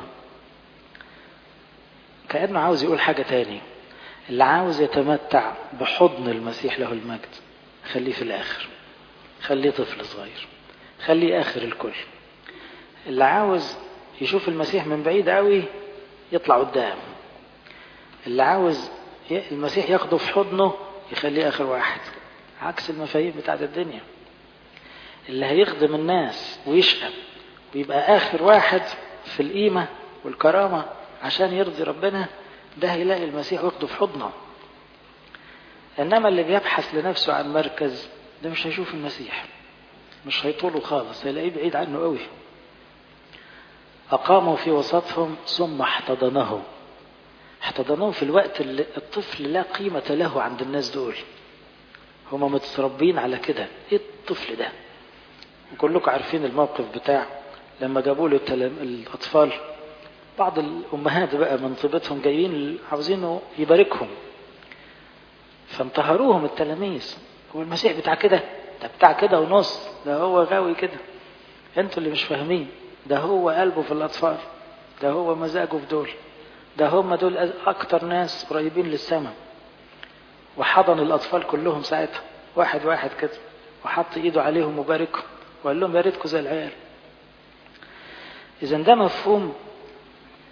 كأنه عاوز يقول حاجة تاني. اللي عاوز يتمتع بحضن المسيح له المجد خليه في الآخر، خليه طفل صغير، خليه آخر الكل. اللي عاوز يشوف المسيح من بعيد قوي يطلع قدام. اللي عاوز المسيح ياخده في حضنه يخليه آخر واحد، عكس المفاهيم بتاعت الدنيا. اللي هيخدم الناس ويشقى ويبقى آخر واحد في القيمة والكرامة عشان يرضي ربنا، ده هيلاقي المسيح واخده في حضنه. إنما اللي بيبحث لنفسه عن مركز ده مش هيشوف المسيح، مش هيطوله خالص، هيلاقيه بعيد عنه قوي. أقاموا في وسطهم ثم احتضنه. احتضنوه في الوقت اللي الطفل لا قيمة له عند الناس دول. هما متربين على كده. ايه الطفل ده؟ وكلكم عارفين الموقف بتاع لما جابوا له الأطفال. بعض الأمهات بقى من طيبتهم جايين عاوزينه يباركهم، فانتهروهم التلاميذ. هو المسيح بتاع كده؟ ده بتاع كده ونص، ده هو غاوي كده. انتوا اللي مش فاهمين، ده هو قلبه في الأطفال، ده هو مزاجه في دول، ده هم دول أكتر ناس قريبين للسماء. وحضن الأطفال كلهم ساعتها واحد واحد كده، وحط إيده عليهم وباركهم وقال لهم يا ريتكم زي العيال. إذن ده مفهوم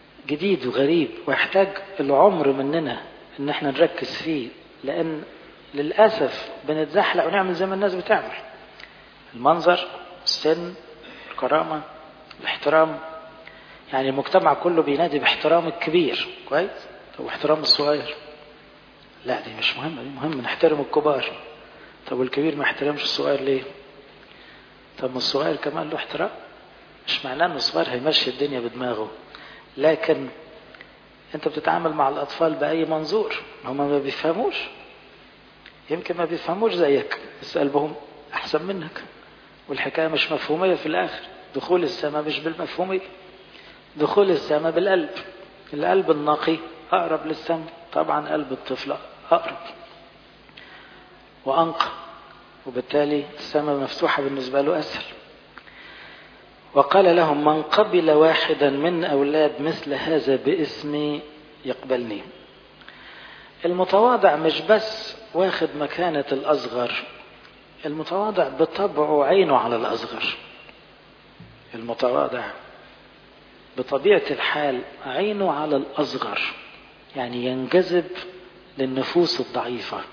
جديد وغريب، ويحتاج العمر مننا إن احنا نركز فيه، لأن للأسف بنتزحلق ونعمل زي ما الناس بتعمل. المنظر، السن، الكرامة، الاحترام. يعني المجتمع كله بينادي باحترام الكبير، كويس؟ طب واحترام الصغير؟ لا، دي مش مهمة، دي مهم نحترم الكبار. طب والكبير ما يحترمش الصغير ليه؟ طب ما الصغير كمان له احترام. مش معناه ان الصغير هيمشي الدنيا بدماغه، لكن انت بتتعامل مع الاطفال باي منظور؟ هم ما بيفهموش، يمكن ما بيفهموش زيك، بس قلبهم احسن منك، والحكاية مش مفهومية في الاخر. دخول السماء مش بالمفهومية، دخول السماء بالقلب. القلب النقي اقرب للسماء، طبعا قلب الطفل اقرب وانقى، وبالتالي السماء مفتوحة بالنسبة له اسهل. وقال لهم: من قبل واحدا من أولاد مثل هذا باسمي يقبلني. المتواضع مش بس واخد مكانة الأصغر، المتواضع بطبعه عينه على الأصغر. المتواضع بطبيعة الحال عينه على الأصغر، يعني ينجذب للنفوس الضعيفة.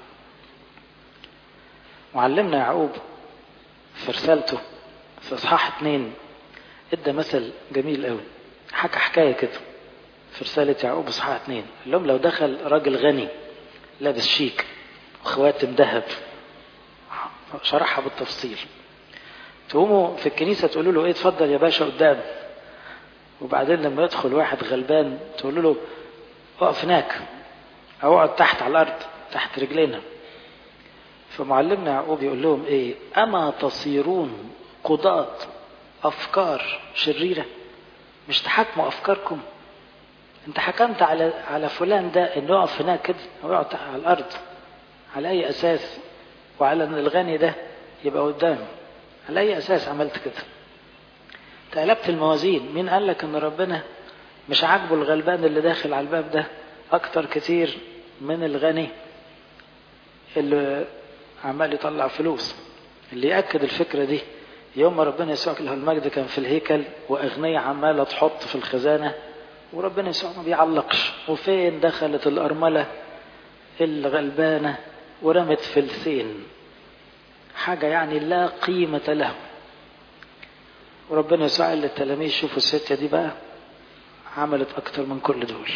معلمنا يعقوب في رسالته في إصحاح 2 ادى مثل جميل قوي، حكى حكايه كده في رساله يعقوب اصحاح 2. قال لهم: لو دخل راجل غني لابس شيك وخواتم ذهب، شرحها بالتفصيل، تقوموا في الكنيسه تقولوا له: ايه اتفضل يا باشا قدام. وبعدين لما يدخل واحد غلبان تقولوا له: اقف هناك او اقعد تحت على الارض تحت رجلينا. فمعلمنا يعقوب يقول لهم: ايه، اما تصيرون قضاة أفكار شريرة؟ مش تحكموا أفكاركم؟ أنت حكمت على فلان ده إنه يقف هناك كده أو يقعد على الأرض على أي أساس؟ وعلى أن الغني ده يبقى قدامه على أي أساس عملت كده؟ تقلبت الموازين. مين قال لك إن ربنا مش عاجبه الغلبان اللي داخل على الباب ده أكتر كتير من الغني اللي عمال يطلع فلوس؟ اللي يأكد الفكرة دي يوم ما ربنا يسوع له المجد كان في الهيكل وأغنية عمالة تحط في الخزانة وربنا يسوع ما بيعلقش، وفين دخلت الأرملة الغلبانة ورمت فلسين، حاجة يعني لا قيمة له. وربنا يسوع قال للتلاميذ: شوفوا الست دي بقى عملت أكتر من كل دول.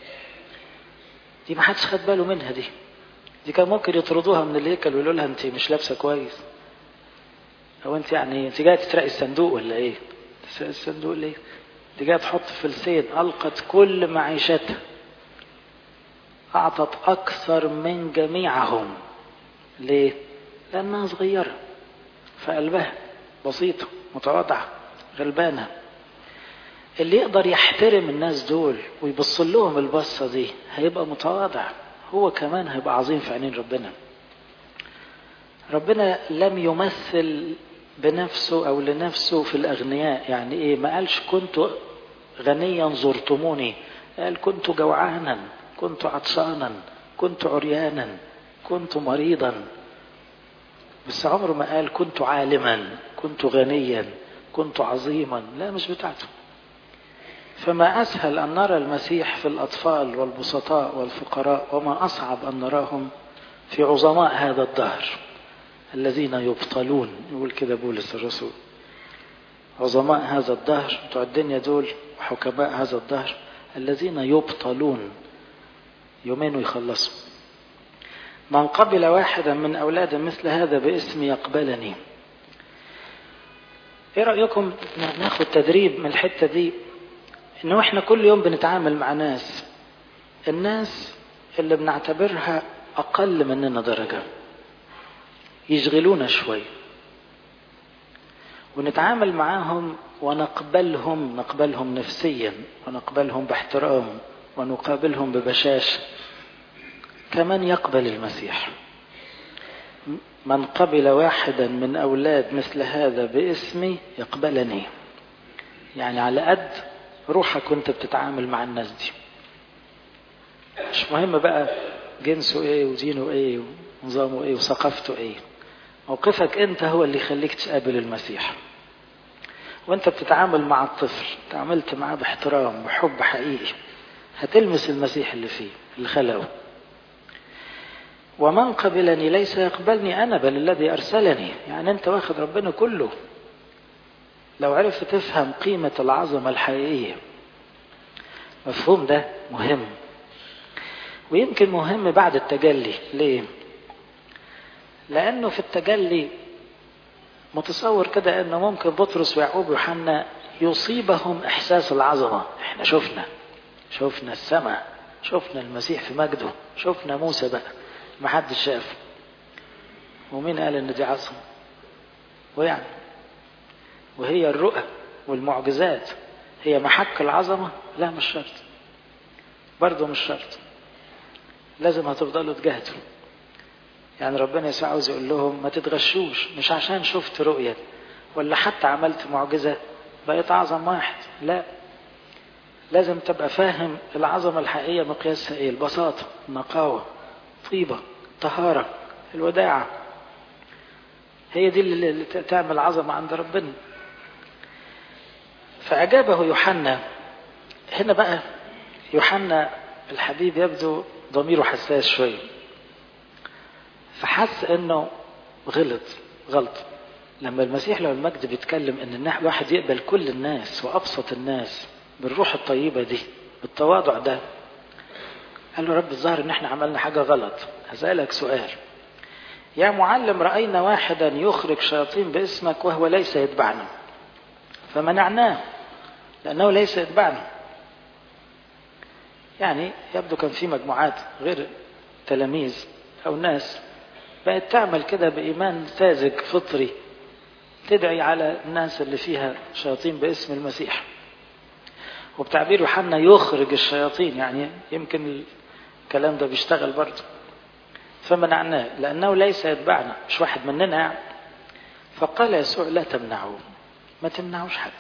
دي ما حدش خد باله منها. دي كان ممكن يطردوها من الهيكل ويقولوا لها: انت مش لابسة كويس، او انت يعني انت جايه تسرقي الصندوق ولا ايه؟ تسرقي الصندوق ليه؟ دي جايه تحط فلسين. القت كل معيشتها، اعطت اكثر من جميعهم. ليه؟ لانها صغيره فقلبها بسيطه متواضعه غلبانه. اللي يقدر يحترم الناس دول ويبص لهم البصه دي هيبقى متواضع، هو كمان هيبقى عظيم في عينين ربنا. ربنا لم يمثل بنفسه أو لنفسه في الأغنياء. يعني إيه؟ ما قالش كنت غنيا زرتموني، قال كنت جوعانا، كنت عطشانا، كنت عريانا، كنت مريضا. بس عمره ما قال كنت عالما، كنت غنيا، كنت عظيما. لا، مش بتاعته. فما أسهل أن نرى المسيح في الأطفال والبسطاء والفقراء، وما أصعب أن نراهم في عظماء هذا الدهر الذين يبطلون. يقول كده بولس الرسول: عظماء هذا الدهر، بتوع الدنيا دول وحكماء هذا الدهر الذين يبطلون، يومين ويخلصوا. من قبل واحدا من أولاد مثل هذا باسم يقبلني. ايه رأيكم ناخد تدريب من الحتة دي؟ انه احنا كل يوم بنتعامل مع الناس اللي بنعتبرها اقل مننا درجة، يشغلونا شوي، ونتعامل معاهم ونقبلهم نفسيا، ونقبلهم باحترام، ونقابلهم ببشاشة. كمان يقبل المسيح. من قبل واحدا من أولاد مثل هذا باسمي يقبلني. يعني على قد روحك وانت بتتعامل مع الناس دي، مش مهم بقى جنسه ايه ودينه ايه ونظامه ايه وثقافته ايه. موقفك انت هو اللي يخليك تقابل المسيح. وانت بتتعامل مع الطفل تعاملت معاه باحترام وحب حقيقي، هتلمس المسيح اللي فيه اللي خلقه. ومن قبلني ليس يقبلني أنا بل الذي أرسلني. يعني أنت واخد ربنا كله. لو عرفت تفهم قيمة العظمة الحقيقية، مفهوم ده مهم، ويمكن مهم بعد التجلي. ليه؟ لأنه في التجلي متصور كده أنه ممكن بطرس ويعقوب ويوحنا يصيبهم إحساس العظمة. احنا شفنا السماء، شفنا المسيح في مجده، شفنا موسى بقى محدش شافه، ومين قال ان دي عظمة؟ ويعني وهي الرؤى والمعجزات هي محك العظمة؟ لا مش شرط، برضو مش شرط، لازم هتفضلوا تجاهدوا. يعني ربنا يسوع عاوز يقول لهم ما تتغشوش، مش عشان شفت رؤية ولا حتى عملت معجزة بقيت أعظم واحد، لا، لازم تبقى فاهم العظمة الحقيقية مقياسها ايه؟ البساطة، النقاوة، طيبة، طهارة، الوداعة، هي دي اللي تعمل عظمة عند ربنا. فأجابه يوحنا. هنا بقى يوحنا الحبيب يبدو ضميره حساس شوية، فحس انه غلط لما المسيح لو المجد بيتكلم ان الواحد يقبل كل الناس وابسط الناس بالروح الطيبة دي بالتواضع ده. قال له رب الظاهر ان احنا عملنا حاجة غلط. هسألك سؤال، يا معلم رأينا واحدا يخرج شياطين باسمك وهو ليس يتبعنا فمنعناه لأنه ليس يتبعنا. يعني يبدو كان في مجموعات غير تلاميذ أو ناس بقت تعمل كده بإيمان ساذج فطري، تدعي على الناس اللي فيها شياطين باسم المسيح، وبتعبير يوحنا يخرج الشياطين، يعني يمكن الكلام ده بيشتغل برضه. فمنعناه لأنه ليس يتبعنا، مش واحد مننا يعني. فقال يسوع لا تمنعوه، ما تمنعوش حد،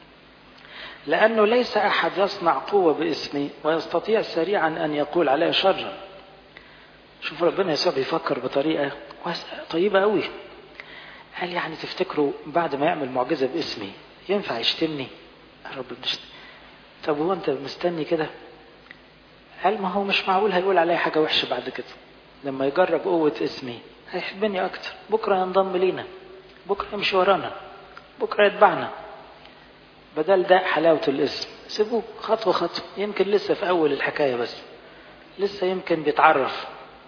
لأنه ليس أحد يصنع قوة باسمي ويستطيع سريعا أن يقول علي شرا. شوف ربنا يسوع بيفكر بطريقة طيبة قوي. قال يعني تفتكروا بعد ما يعمل معجزة باسمي ينفع يشتمني؟ رب بنشتم. طب هو أنت مستني كده؟ قال ما هو مش معقول هيقول علي حاجة وحشة بعد كده. لما يجرب قوة اسمي هيحبني أكتر، بكرة ينضم لينا، بكرة يمشي ورانا، بكرة يتبعنا. بدل ده حلاوة الاسم، سيبوه خطوة خطوة، يمكن لسه في أول الحكاية، بس لسه يمكن بيتعرف.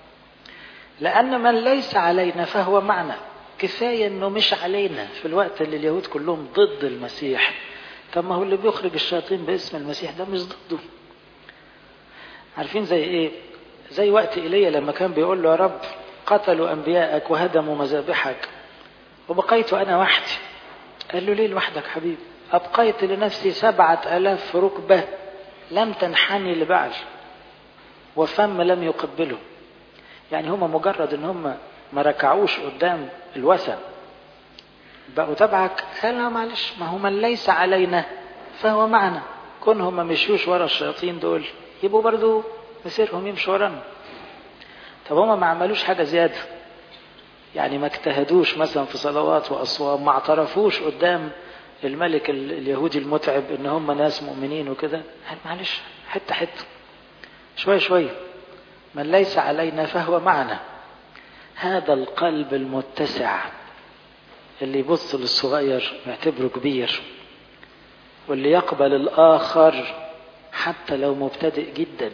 لأن من ليس علينا فهو معنا. كفاية أنه مش علينا في الوقت اللي اليهود كلهم ضد المسيح. طب ما هو اللي بيخرج الشياطين باسم المسيح ده مش ضده. عارفين زي إيه؟ زي وقت إيليا لما كان بيقول له يا رب قتلوا أنبياءك وهدموا مذابحك وبقيت أنا وحدي. قال له ليه لوحدك حبيبي؟ أبقيت لنفسي 7000 ركبة لم تنحني لبعل وفم لم يقبله. يعني هم مجرد ان هم ما ركعوش قدام الوثن بقوا تبعك. قال له معلش، ما هو من ليس علينا فهو معنا. كونهم ما مشيوش ورا الشياطين دول يبقوا برضو مسيرهم يمشوا ورانا. طب هم ما عملوش حاجة زيادة، يعني ما اجتهدوش مثلا في صلوات وأصوام، ما اعترفوش قدام الملك اليهودي المتعب ان هم ناس مؤمنين وكده. معلش حتة حتة شوية شوية. من ليس علينا فهو معنا. هذا القلب المتسع اللي يبص للصغير يعتبره كبير، واللي يقبل الآخر حتى لو مبتدئ جدا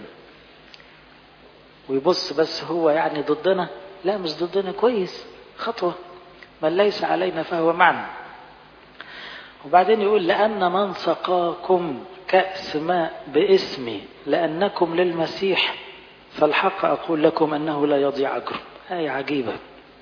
ويبص بس هو يعني ضدنا، لا مش ضدنا، كويس، خطوة. من ليس علينا فهو معنا. وبعدين يقول لأن من سقاكم كأس ماء باسمي لأنكم للمسيح فالحق أقول لكم أنه لا يضيع أجره. آية عجيبة.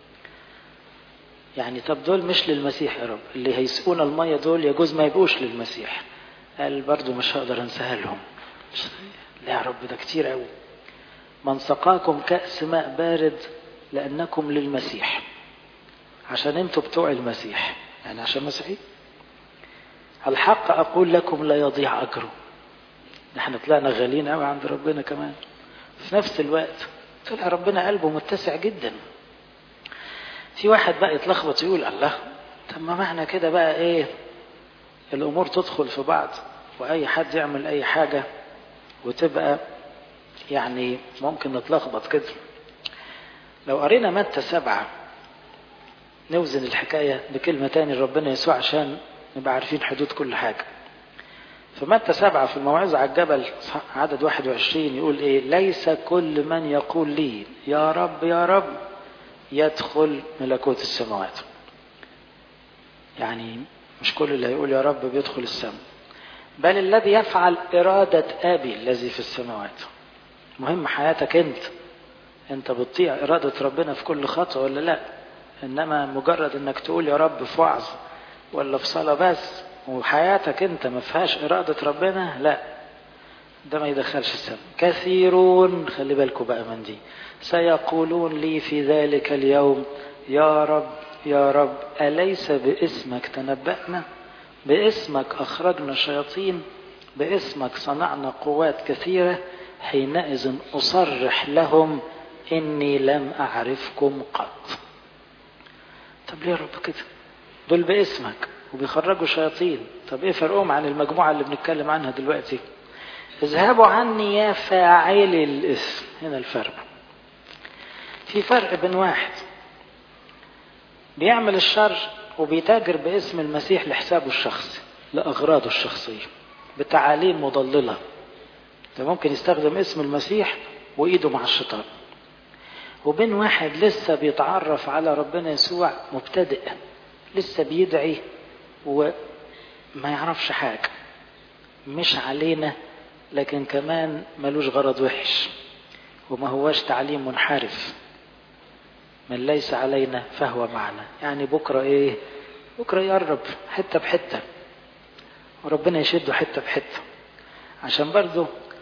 يعني طب دول مش للمسيح يا رب، اللي هيسقون المية دول يجوز ما يبقوش للمسيح. قال برضو مش هقدر انساها لهم. لا يا رب ده كتير قوي. من سقاكم كأس ماء بارد لأنكم للمسيح، عشان انتوا بتوع المسيح، يعني عشان مسيحي. الحق أقول لكم لا يضيع أجره. نحن طلعنا غالين قوي عند ربنا كمان. في نفس الوقت طلع ربنا قلبه متسع جدا. في واحد بقى يتلخبط يقول الله، طب ما معنى كده بقى ايه الامور تدخل في بعض واي حد يعمل اي حاجة وتبقى يعني ممكن نتلخبط كده. لو قرينا متى 7 نوزن الحكاية بكلمة تاني ربنا يسوع عشان نبقى عارفين حدود كل حاجة. فمتى 7 في الموعظة على الجبل عدد 21 يقول ايه؟ ليس كل من يقول لي يا رب يا رب يدخل ملكوت السماوات. يعني مش كل اللي هيقول يا رب بيدخل السماء، بل الذي يفعل إرادة أبي الذي في السماوات. مهم حياتك انت بتطيع إرادة ربنا في كل خطوة ولا لا؟ إنما مجرد انك تقول يا رب في وعظ ولا في صلاة بس وحياتك انت ما فيهاش إرادة ربنا، لا، ده ما يدخلش السماء. كثيرون، خلي بالكم بقى من دي، سيقولون لي في ذلك اليوم يا رب يا رب أليس باسمك تنبأنا، باسمك أخرجنا شياطين، باسمك صنعنا قوات كثيرة. حينئذ أصرح لهم إني لم أعرفكم قط. طب ليه يا رب كده؟ دول باسمك وبيخرجوا شياطين، طب ايه فرقهم عن المجموعة اللي بنتكلم عنها دلوقتي؟ اذهبوا عني يا فاعلي الاسم. هنا الفرق. في فرق بين واحد بيعمل الشر وبيتاجر باسم المسيح لحسابه الشخصي لأغراضه الشخصية بتعاليم مضللة، ده ممكن يستخدم اسم المسيح وإيده مع الشيطان، وبين واحد لسه بيتعرف على ربنا يسوع مبتدئ لسه بيدعي وما يعرفش حاجة، مش علينا لكن كمان ملوش غرض وحش وما هواش تعليم منحرف. من ليس علينا فهو معنا، يعني بكرة ايه؟ بكرة يقرب حتة بحتة وربنا يشده حتة بحتة، عشان برضو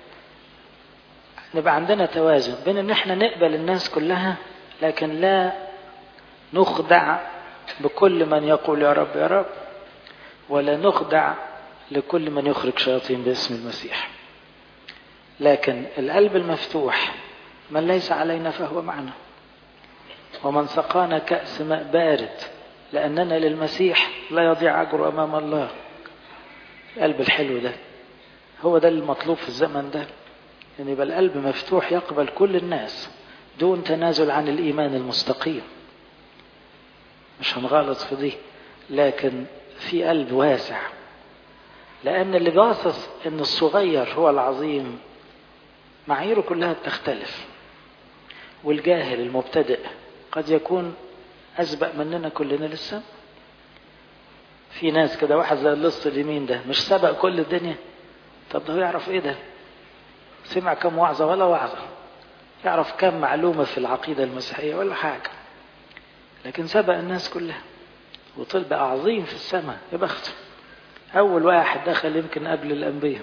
نبقى عندنا توازن بين ان احنا نقبل الناس كلها لكن لا نخدع بكل من يقول يا رب يا رب، ولا نخدع لكل من يخرج شياطين باسم المسيح. لكن القلب المفتوح، من ليس علينا فهو معنا، ومن سقانا كأس ماء بارد لأننا للمسيح لا يضيع أجره أمام الله. القلب الحلو ده هو ده المطلوب في الزمن ده، يعني يبقى القلب مفتوح يقبل كل الناس دون تنازل عن الإيمان المستقيم. مش هنغلط في دي، لكن في قلب واسع، لأن اللي باصص إن الصغير هو العظيم معاييره كلها بتختلف، والجاهل المبتدئ قد يكون أسبق مننا كلنا لسه. في ناس كده واحد زي اللص اليمين ده مش سبق كل الدنيا، طب ده يعرف ايه؟ ده سمع كم وعظة ولا وعظة، يعرف كم معلومة في العقيدة المسيحية ولا حاجة، لكن سبق الناس كلها وطلع بقى عظيم في السماء. يا بخته، أول واحد دخل يمكن قبل الأنبياء.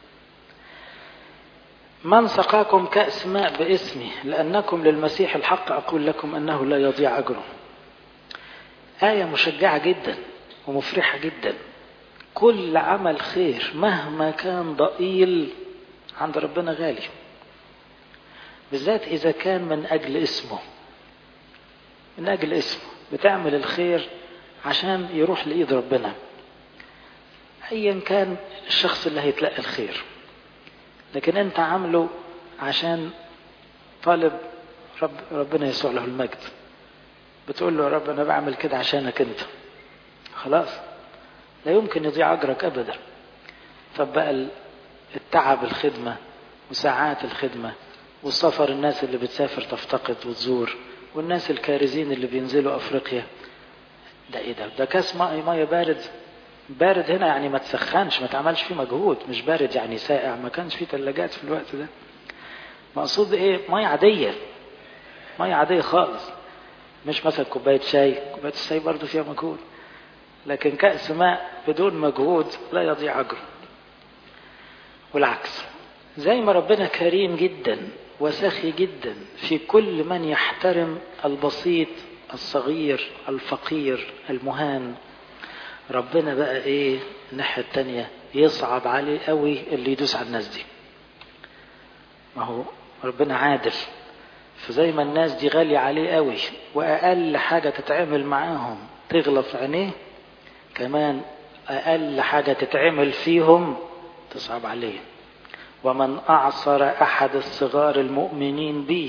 من سقاكم كأس ماء باسمي لأنكم للمسيح الحق أقول لكم أنه لا يضيع أجره. آية مشجعة جدا ومفرحة جدا. كل عمل خير مهما كان ضئيل عند ربنا غالي، بالذات إذا كان من أجل اسمه. من أجل اسمه بتعمل الخير عشان يروح لإيد ربنا، أيا كان الشخص اللي هيتلقى الخير، لكن أنت عامله عشان طالب ربنا يسوع له المجد، بتقول له يا رب أنا بعمل كده عشانك أنت، خلاص لا يمكن يضيع أجرك أبدا. فبقى التعب الخدمة وساعات الخدمة والسفر، الناس اللي بتسافر تفتقد وتزور، والناس الكارزين اللي بينزلوا أفريقيا، ده إيه ده كاس مية بارد. بارد هنا يعني ما تسخنش، ما تعملش فيه مجهود، مش بارد يعني ساقع، ما كانش فيه ثلاجات في الوقت ده. مقصود ايه؟ مية عادية، مية عادية خالص، مش مثلا كوباية شاي. كوباية الشاي برضو فيها مجهود، لكن كأس ماء بدون مجهود لا يضيع أجره. والعكس، زي ما ربنا كريم جدا وسخي جدا في كل من يحترم البسيط الصغير الفقير المهان، ربنا بقى ايه الناحية التانية؟ يصعب عليه قوي اللي يدوس على الناس دي. ما هو ربنا عادل، فزي ما الناس دي غالية عليه قوي وأقل حاجة تتعامل معاهم تغلى في عينيه، كمان أقل حاجة تتعمل فيهم تصعب عليه. ومن أعصر أحد الصغار المؤمنين به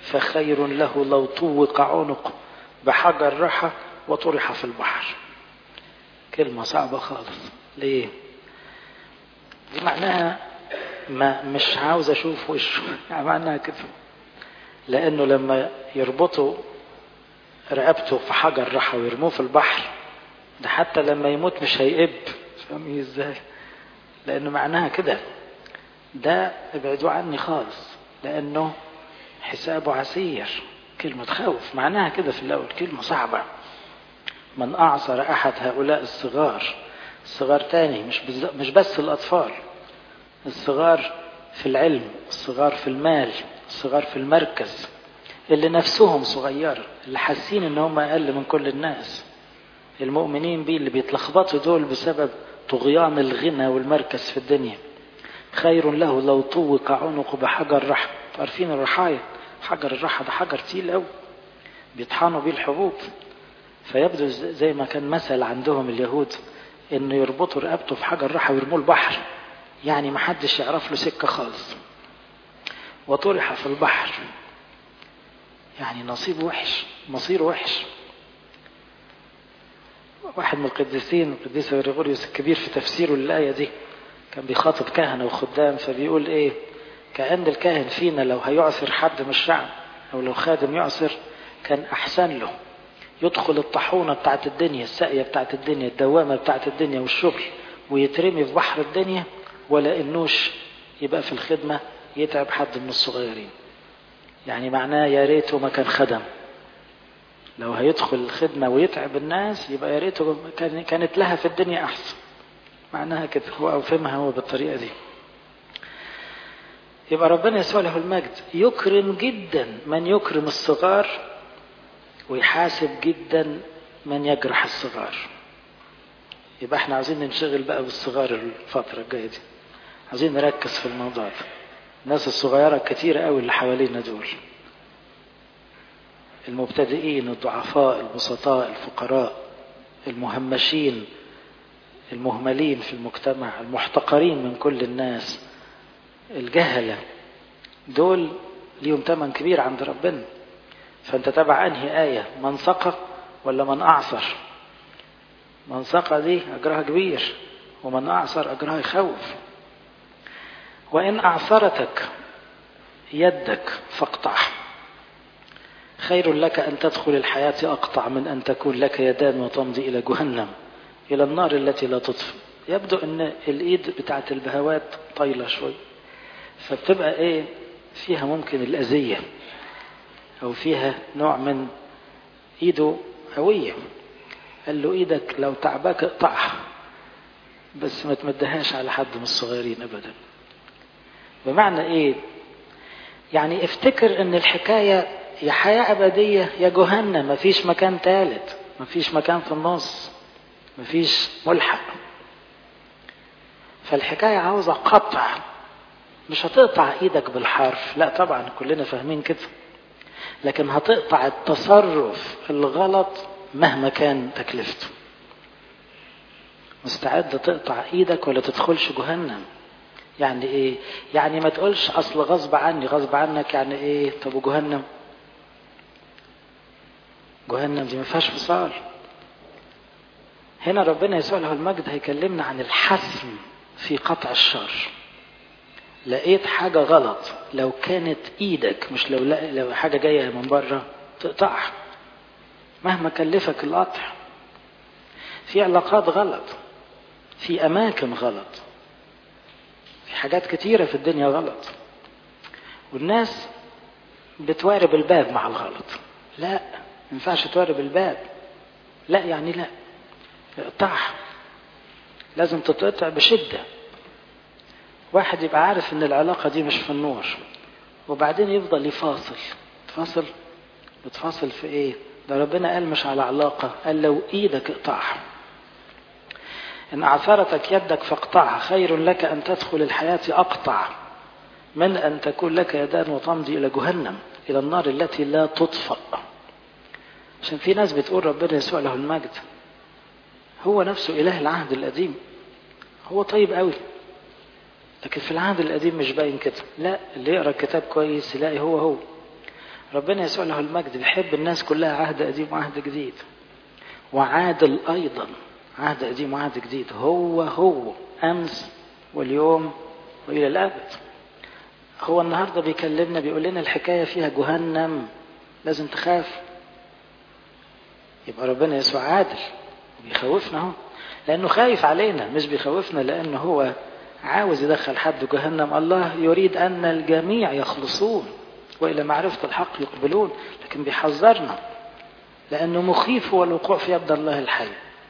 فخير له لو طوق عنق بحجر رحى وطرح في البحر. كلمة صعبة خالص. ليه؟ دي معناها مش عاوز اشوف وشه، يعني معناها كده. لانه لما يربطوا رقبته في حجر رحى ويرموه في البحر، ده حتى لما يموت مش هيقب. فاهمين ازاي؟ لانه معناها كده، ده ابعدوا عني خالص لانه حسابه عسير. كلمة خوف معناها كده في الاول، كلمة صعبة. من اعصر احد هؤلاء الصغار تاني، مش بس الاطفال، الصغار في العلم، الصغار في المال، الصغار في المركز، اللي نفسهم صغيرة، اللي حاسين ان هم اقل من كل الناس، المؤمنين بيه اللي بيتلخبطوا دول بسبب طغيان الغنى والمركز في الدنيا. خير له لو طوق عنق بحجر رحى. عارفين الرحايا، حجر الرحى ده حجر تقيل قوي بيطحنوا بيه الحبوب. فيبدو زي ما كان مثل عندهم اليهود انه يربطوا رقبته في حجر رحى ويرموه البحر، يعني ما حدش يعرف له سكة خالص. وطرح في البحر، يعني نصيب وحش، مصير وحش. واحد من القديسين، القديس غريغوريوس الكبير، في تفسيره للآية دي كان بيخاطب كهنة وخدام، فبيقول ايه؟ كأن الكاهن فينا لو هيعثر حد من الشعب، او لو خادم يعثر، كان احسن له يدخل الطاحونة بتاعت الدنيا، الساقية بتاعت الدنيا، الدوامة بتاعت الدنيا والشغل، ويترمي في بحر الدنيا، ولا انوش يبقى في الخدمة يتعب حد من الصغيرين. يعني معناه يا ريته ما كان خدم. لو هيدخل الخدمة ويتعب الناس يبقى يا ريته كانت لها في الدنيا أحسن. معناها كده، هو فهمها هو بالطريقة دي. يبقى ربنا يسوع له المجد يكرم جدا من يكرم الصغار، ويحاسب جدا من يجرح الصغار. يبقى احنا عاوزين ننشغل بقى بالصغار الفترة الجاية دي، عاوزين نركز في الموضوع ده. الناس الصغيرة كتير قوي اللي حوالينا دول، المبتدئين، الضعفاء، البسطاء، الفقراء، المهمشين، المهملين في المجتمع، المحتقرين من كل الناس، الجهلة، دول ليهم ثمن كبير عند ربنا. فانت تبع انهي آية؟ من سقى ولا من أعصر؟ من سقى دي أجرها كبير، ومن أعصر أجرها يخوف. وإن أعصرتك يدك فاقطعها. خير لك أن تدخل الحياة أقطع من أن تكون لك يدان وتمضي إلى جهنم، إلى النار التي لا تطفئ. يبدو أن الإيد بتاعت البهوات طايلة شوي، فبتبقى إيه فيها ممكن الأذية، أو فيها نوع من إيده قوية. قال له إيدك لو تعبك اقطعها، بس ما تمدهاش على حد من الصغيرين أبدا. بمعنى إيه؟ يعني افتكر أن الحكاية يا حياة أبدية يا جهنم، مفيش مكان ثالث، مفيش مكان في النص، مفيش ملحق. فالحكاية عاوزة قطع. مش هتقطع ايدك بالحرف، لا طبعا كلنا فاهمين كده، لكن هتقطع التصرف الغلط مهما كان تكلفته. مستعد تقطع ايدك ولا تدخلش جهنم. يعني ايه؟ يعني ما تقولش اصل غصب عني، غصب عنك يعني ايه؟ طب وجهنم؟ جهنم دي ما فيهاش فصال. هنا ربنا يسوع له المجد هيكلمنا عن الحسم في قطع الشر. لقيت حاجة غلط، لو كانت ايدك، مش لو حاجة جاية من بره تقطعها مهما كلفك القطع. في علاقات غلط، في اماكن غلط، في حاجات كتيرة في الدنيا غلط، والناس بتوارب الباب مع الغلط. لا، ما ينفعش توارب الباب. لا يعني لا، اقطعها، لازم تتقطع بشدة. واحد يبقى عارف ان العلاقة دي مش في النور، وبعدين يفضل يفاصل. بتفاصل في ايه؟ ده ربنا قال مش على علاقة، قال لو ايدك اقطعها. ان اعثرتك يدك فاقطعها. خير لك ان تدخل الحياة اقطع من ان تكون لك يدان وتمضي الى جهنم، الى النار التي لا تطفأ. عشان في ناس بتقول ربنا يسوع له المجد هو نفسه اله العهد القديم، هو طيب قوي، لكن في العهد القديم مش باين كده. لا، اللي يقرأ الكتاب كويس يلاقي هو ربنا يسوع له المجد بيحب الناس كلها، عهد قديم وعهد جديد، وعادل أيضا، عهد قديم وعهد جديد، هو أمس واليوم وإلى الأبد. هو النهاردة بيكلمنا بيقول لنا الحكاية فيها جهنم، لازم تخاف. يبقى ربنا يسوع عادل بيخوفنا اهو، لأنه خايف علينا، مش بيخوفنا لأنه هو عاوز يدخل حد جهنم. الله يريد أن الجميع يخلصون وإلى معرفة الحق يقبلون، لكن بيحذرنا لأنه مخيف هو الوقوع في يد الله الحي.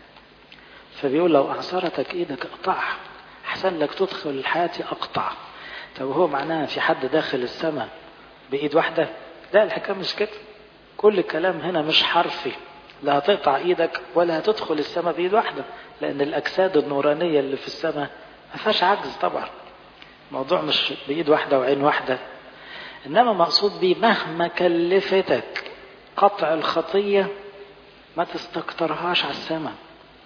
فبيقول لو أعصرتك إيدك اقطعها، أحسن لك تدخل الحياة أقطع. طب هو معناها في حد داخل السماء بإيد واحدة؟ لا، الحكاية مش كده. كل الكلام هنا مش حرفي، لا هتقطع إيدك ولا هتدخل السماء بإيد واحدة، لأن الأجساد النورانية اللي في السماء ما فيهاش عجز طبعا. الموضوع مش بإيد واحدة وعين واحدة، إنما مقصود بيه مهما كلفتك قطع الخطية ما تستكترهاش على السماء.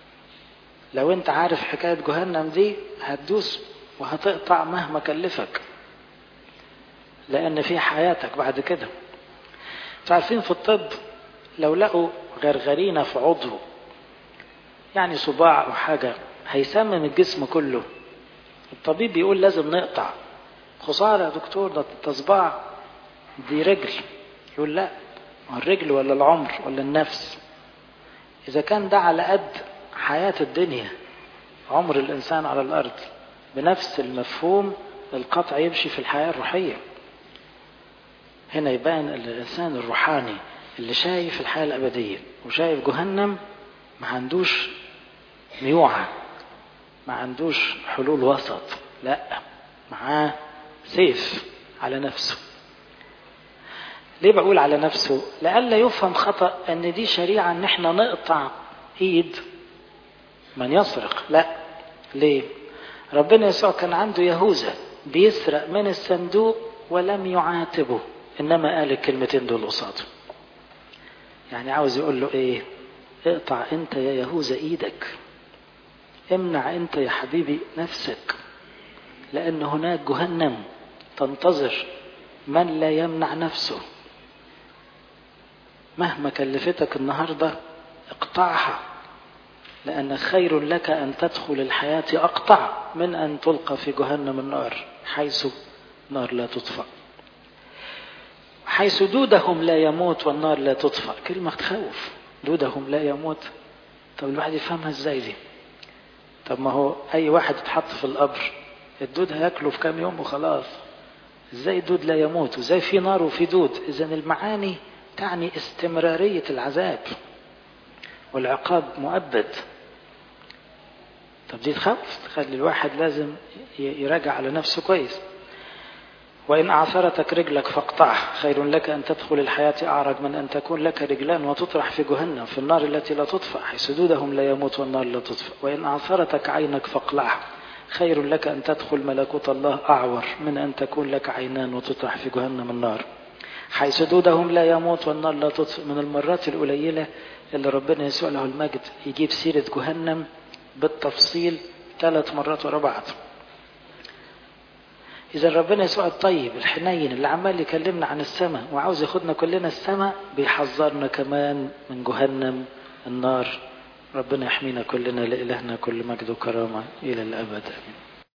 لو انت عارف حكاية جهنم دي هتدوس وهتقطع مهما كلفك، لأن في حياتك بعد كده. تعرفين في الطب لو لقوا غرغرينة في عضو، يعني صباع أو حاجة، هيسمم الجسم كله. الطبيب بيقول لازم نقطع. خسارة يا دكتور، ده صباع، دي رجل. يقول لا، الرجل ولا العمر ولا النفس؟ إذا كان ده على قد حياة الدنيا، عمر الإنسان على الأرض، بنفس المفهوم القطع يمشي في الحياة الروحية. هنا يبان الإنسان الروحاني اللي شايف الحياة الأبدية وشايف جهنم ما عندوش ميوعة، ما عندوش حلول وسط، لا، معاه سيف على نفسه. ليه بقول على نفسه؟ لألا يفهم خطأ أن دي شريعة أن احنا نقطع إيد من يسرق. لا، ليه؟ ربنا يسوع كان عنده يهوذا بيسرق من الصندوق ولم يعاتبه، إنما قال الكلمتين دول قصاده. يعني عاوز يقول له إيه؟ اقطع أنت يا يهوذا إيدك، امنع أنت يا حبيبي نفسك، لأن هناك جهنم تنتظر من لا يمنع نفسه. مهما كلفتك النهاردة اقطعها، لأن خير لك أن تدخل الحياة أقطع من أن تلقى في جهنم النار، حيث نار لا تطفأ، حيث دودهم لا يموت والنار لا تطفأ. كلمة تخوف، دودهم لا يموت. طب الواحد يفهمها ازاي دي؟ طب ما هو أي واحد اتحط في القبر الدود هياكله في كام يوم وخلاص. ازاي الدود لا يموت وازاي في نار وفي دود؟ إذن المعاني تعني استمرارية العذاب والعقاب مؤبد. طب دي تخوف، تخلي الواحد لازم يراجع على نفسه كويس. وإن أعثرتك رجلك فاقطعها، خير لك أن تدخل الحياة أعرج من أن تكون لك رجلان وتطرح في جهنم في النار التي لا تطفأ، حيث دودهم لا يموت والنار لا تطفأ. وإن أعثرتك عينك فاقلعها، خير لك أن تدخل ملكوت الله أعور من أن تكون لك عينان وتطرح في جهنم النار، حيث دودهم لا يموت والنار لا تطفأ. من المرات القليلة اللي ربنا يسوع له المجد يجيب سيرة جهنم بالتفصيل 3 مرات ورا بعض. إذا ربنا يسوع الطيب الحنين اللي عمال يكلمنا عن السماء وعاوز ياخدنا كلنا السماء، بيحذرنا كمان من جهنم النار. ربنا يحمينا كلنا، لإلهنا كل مجد وكرامة إلى الأبد.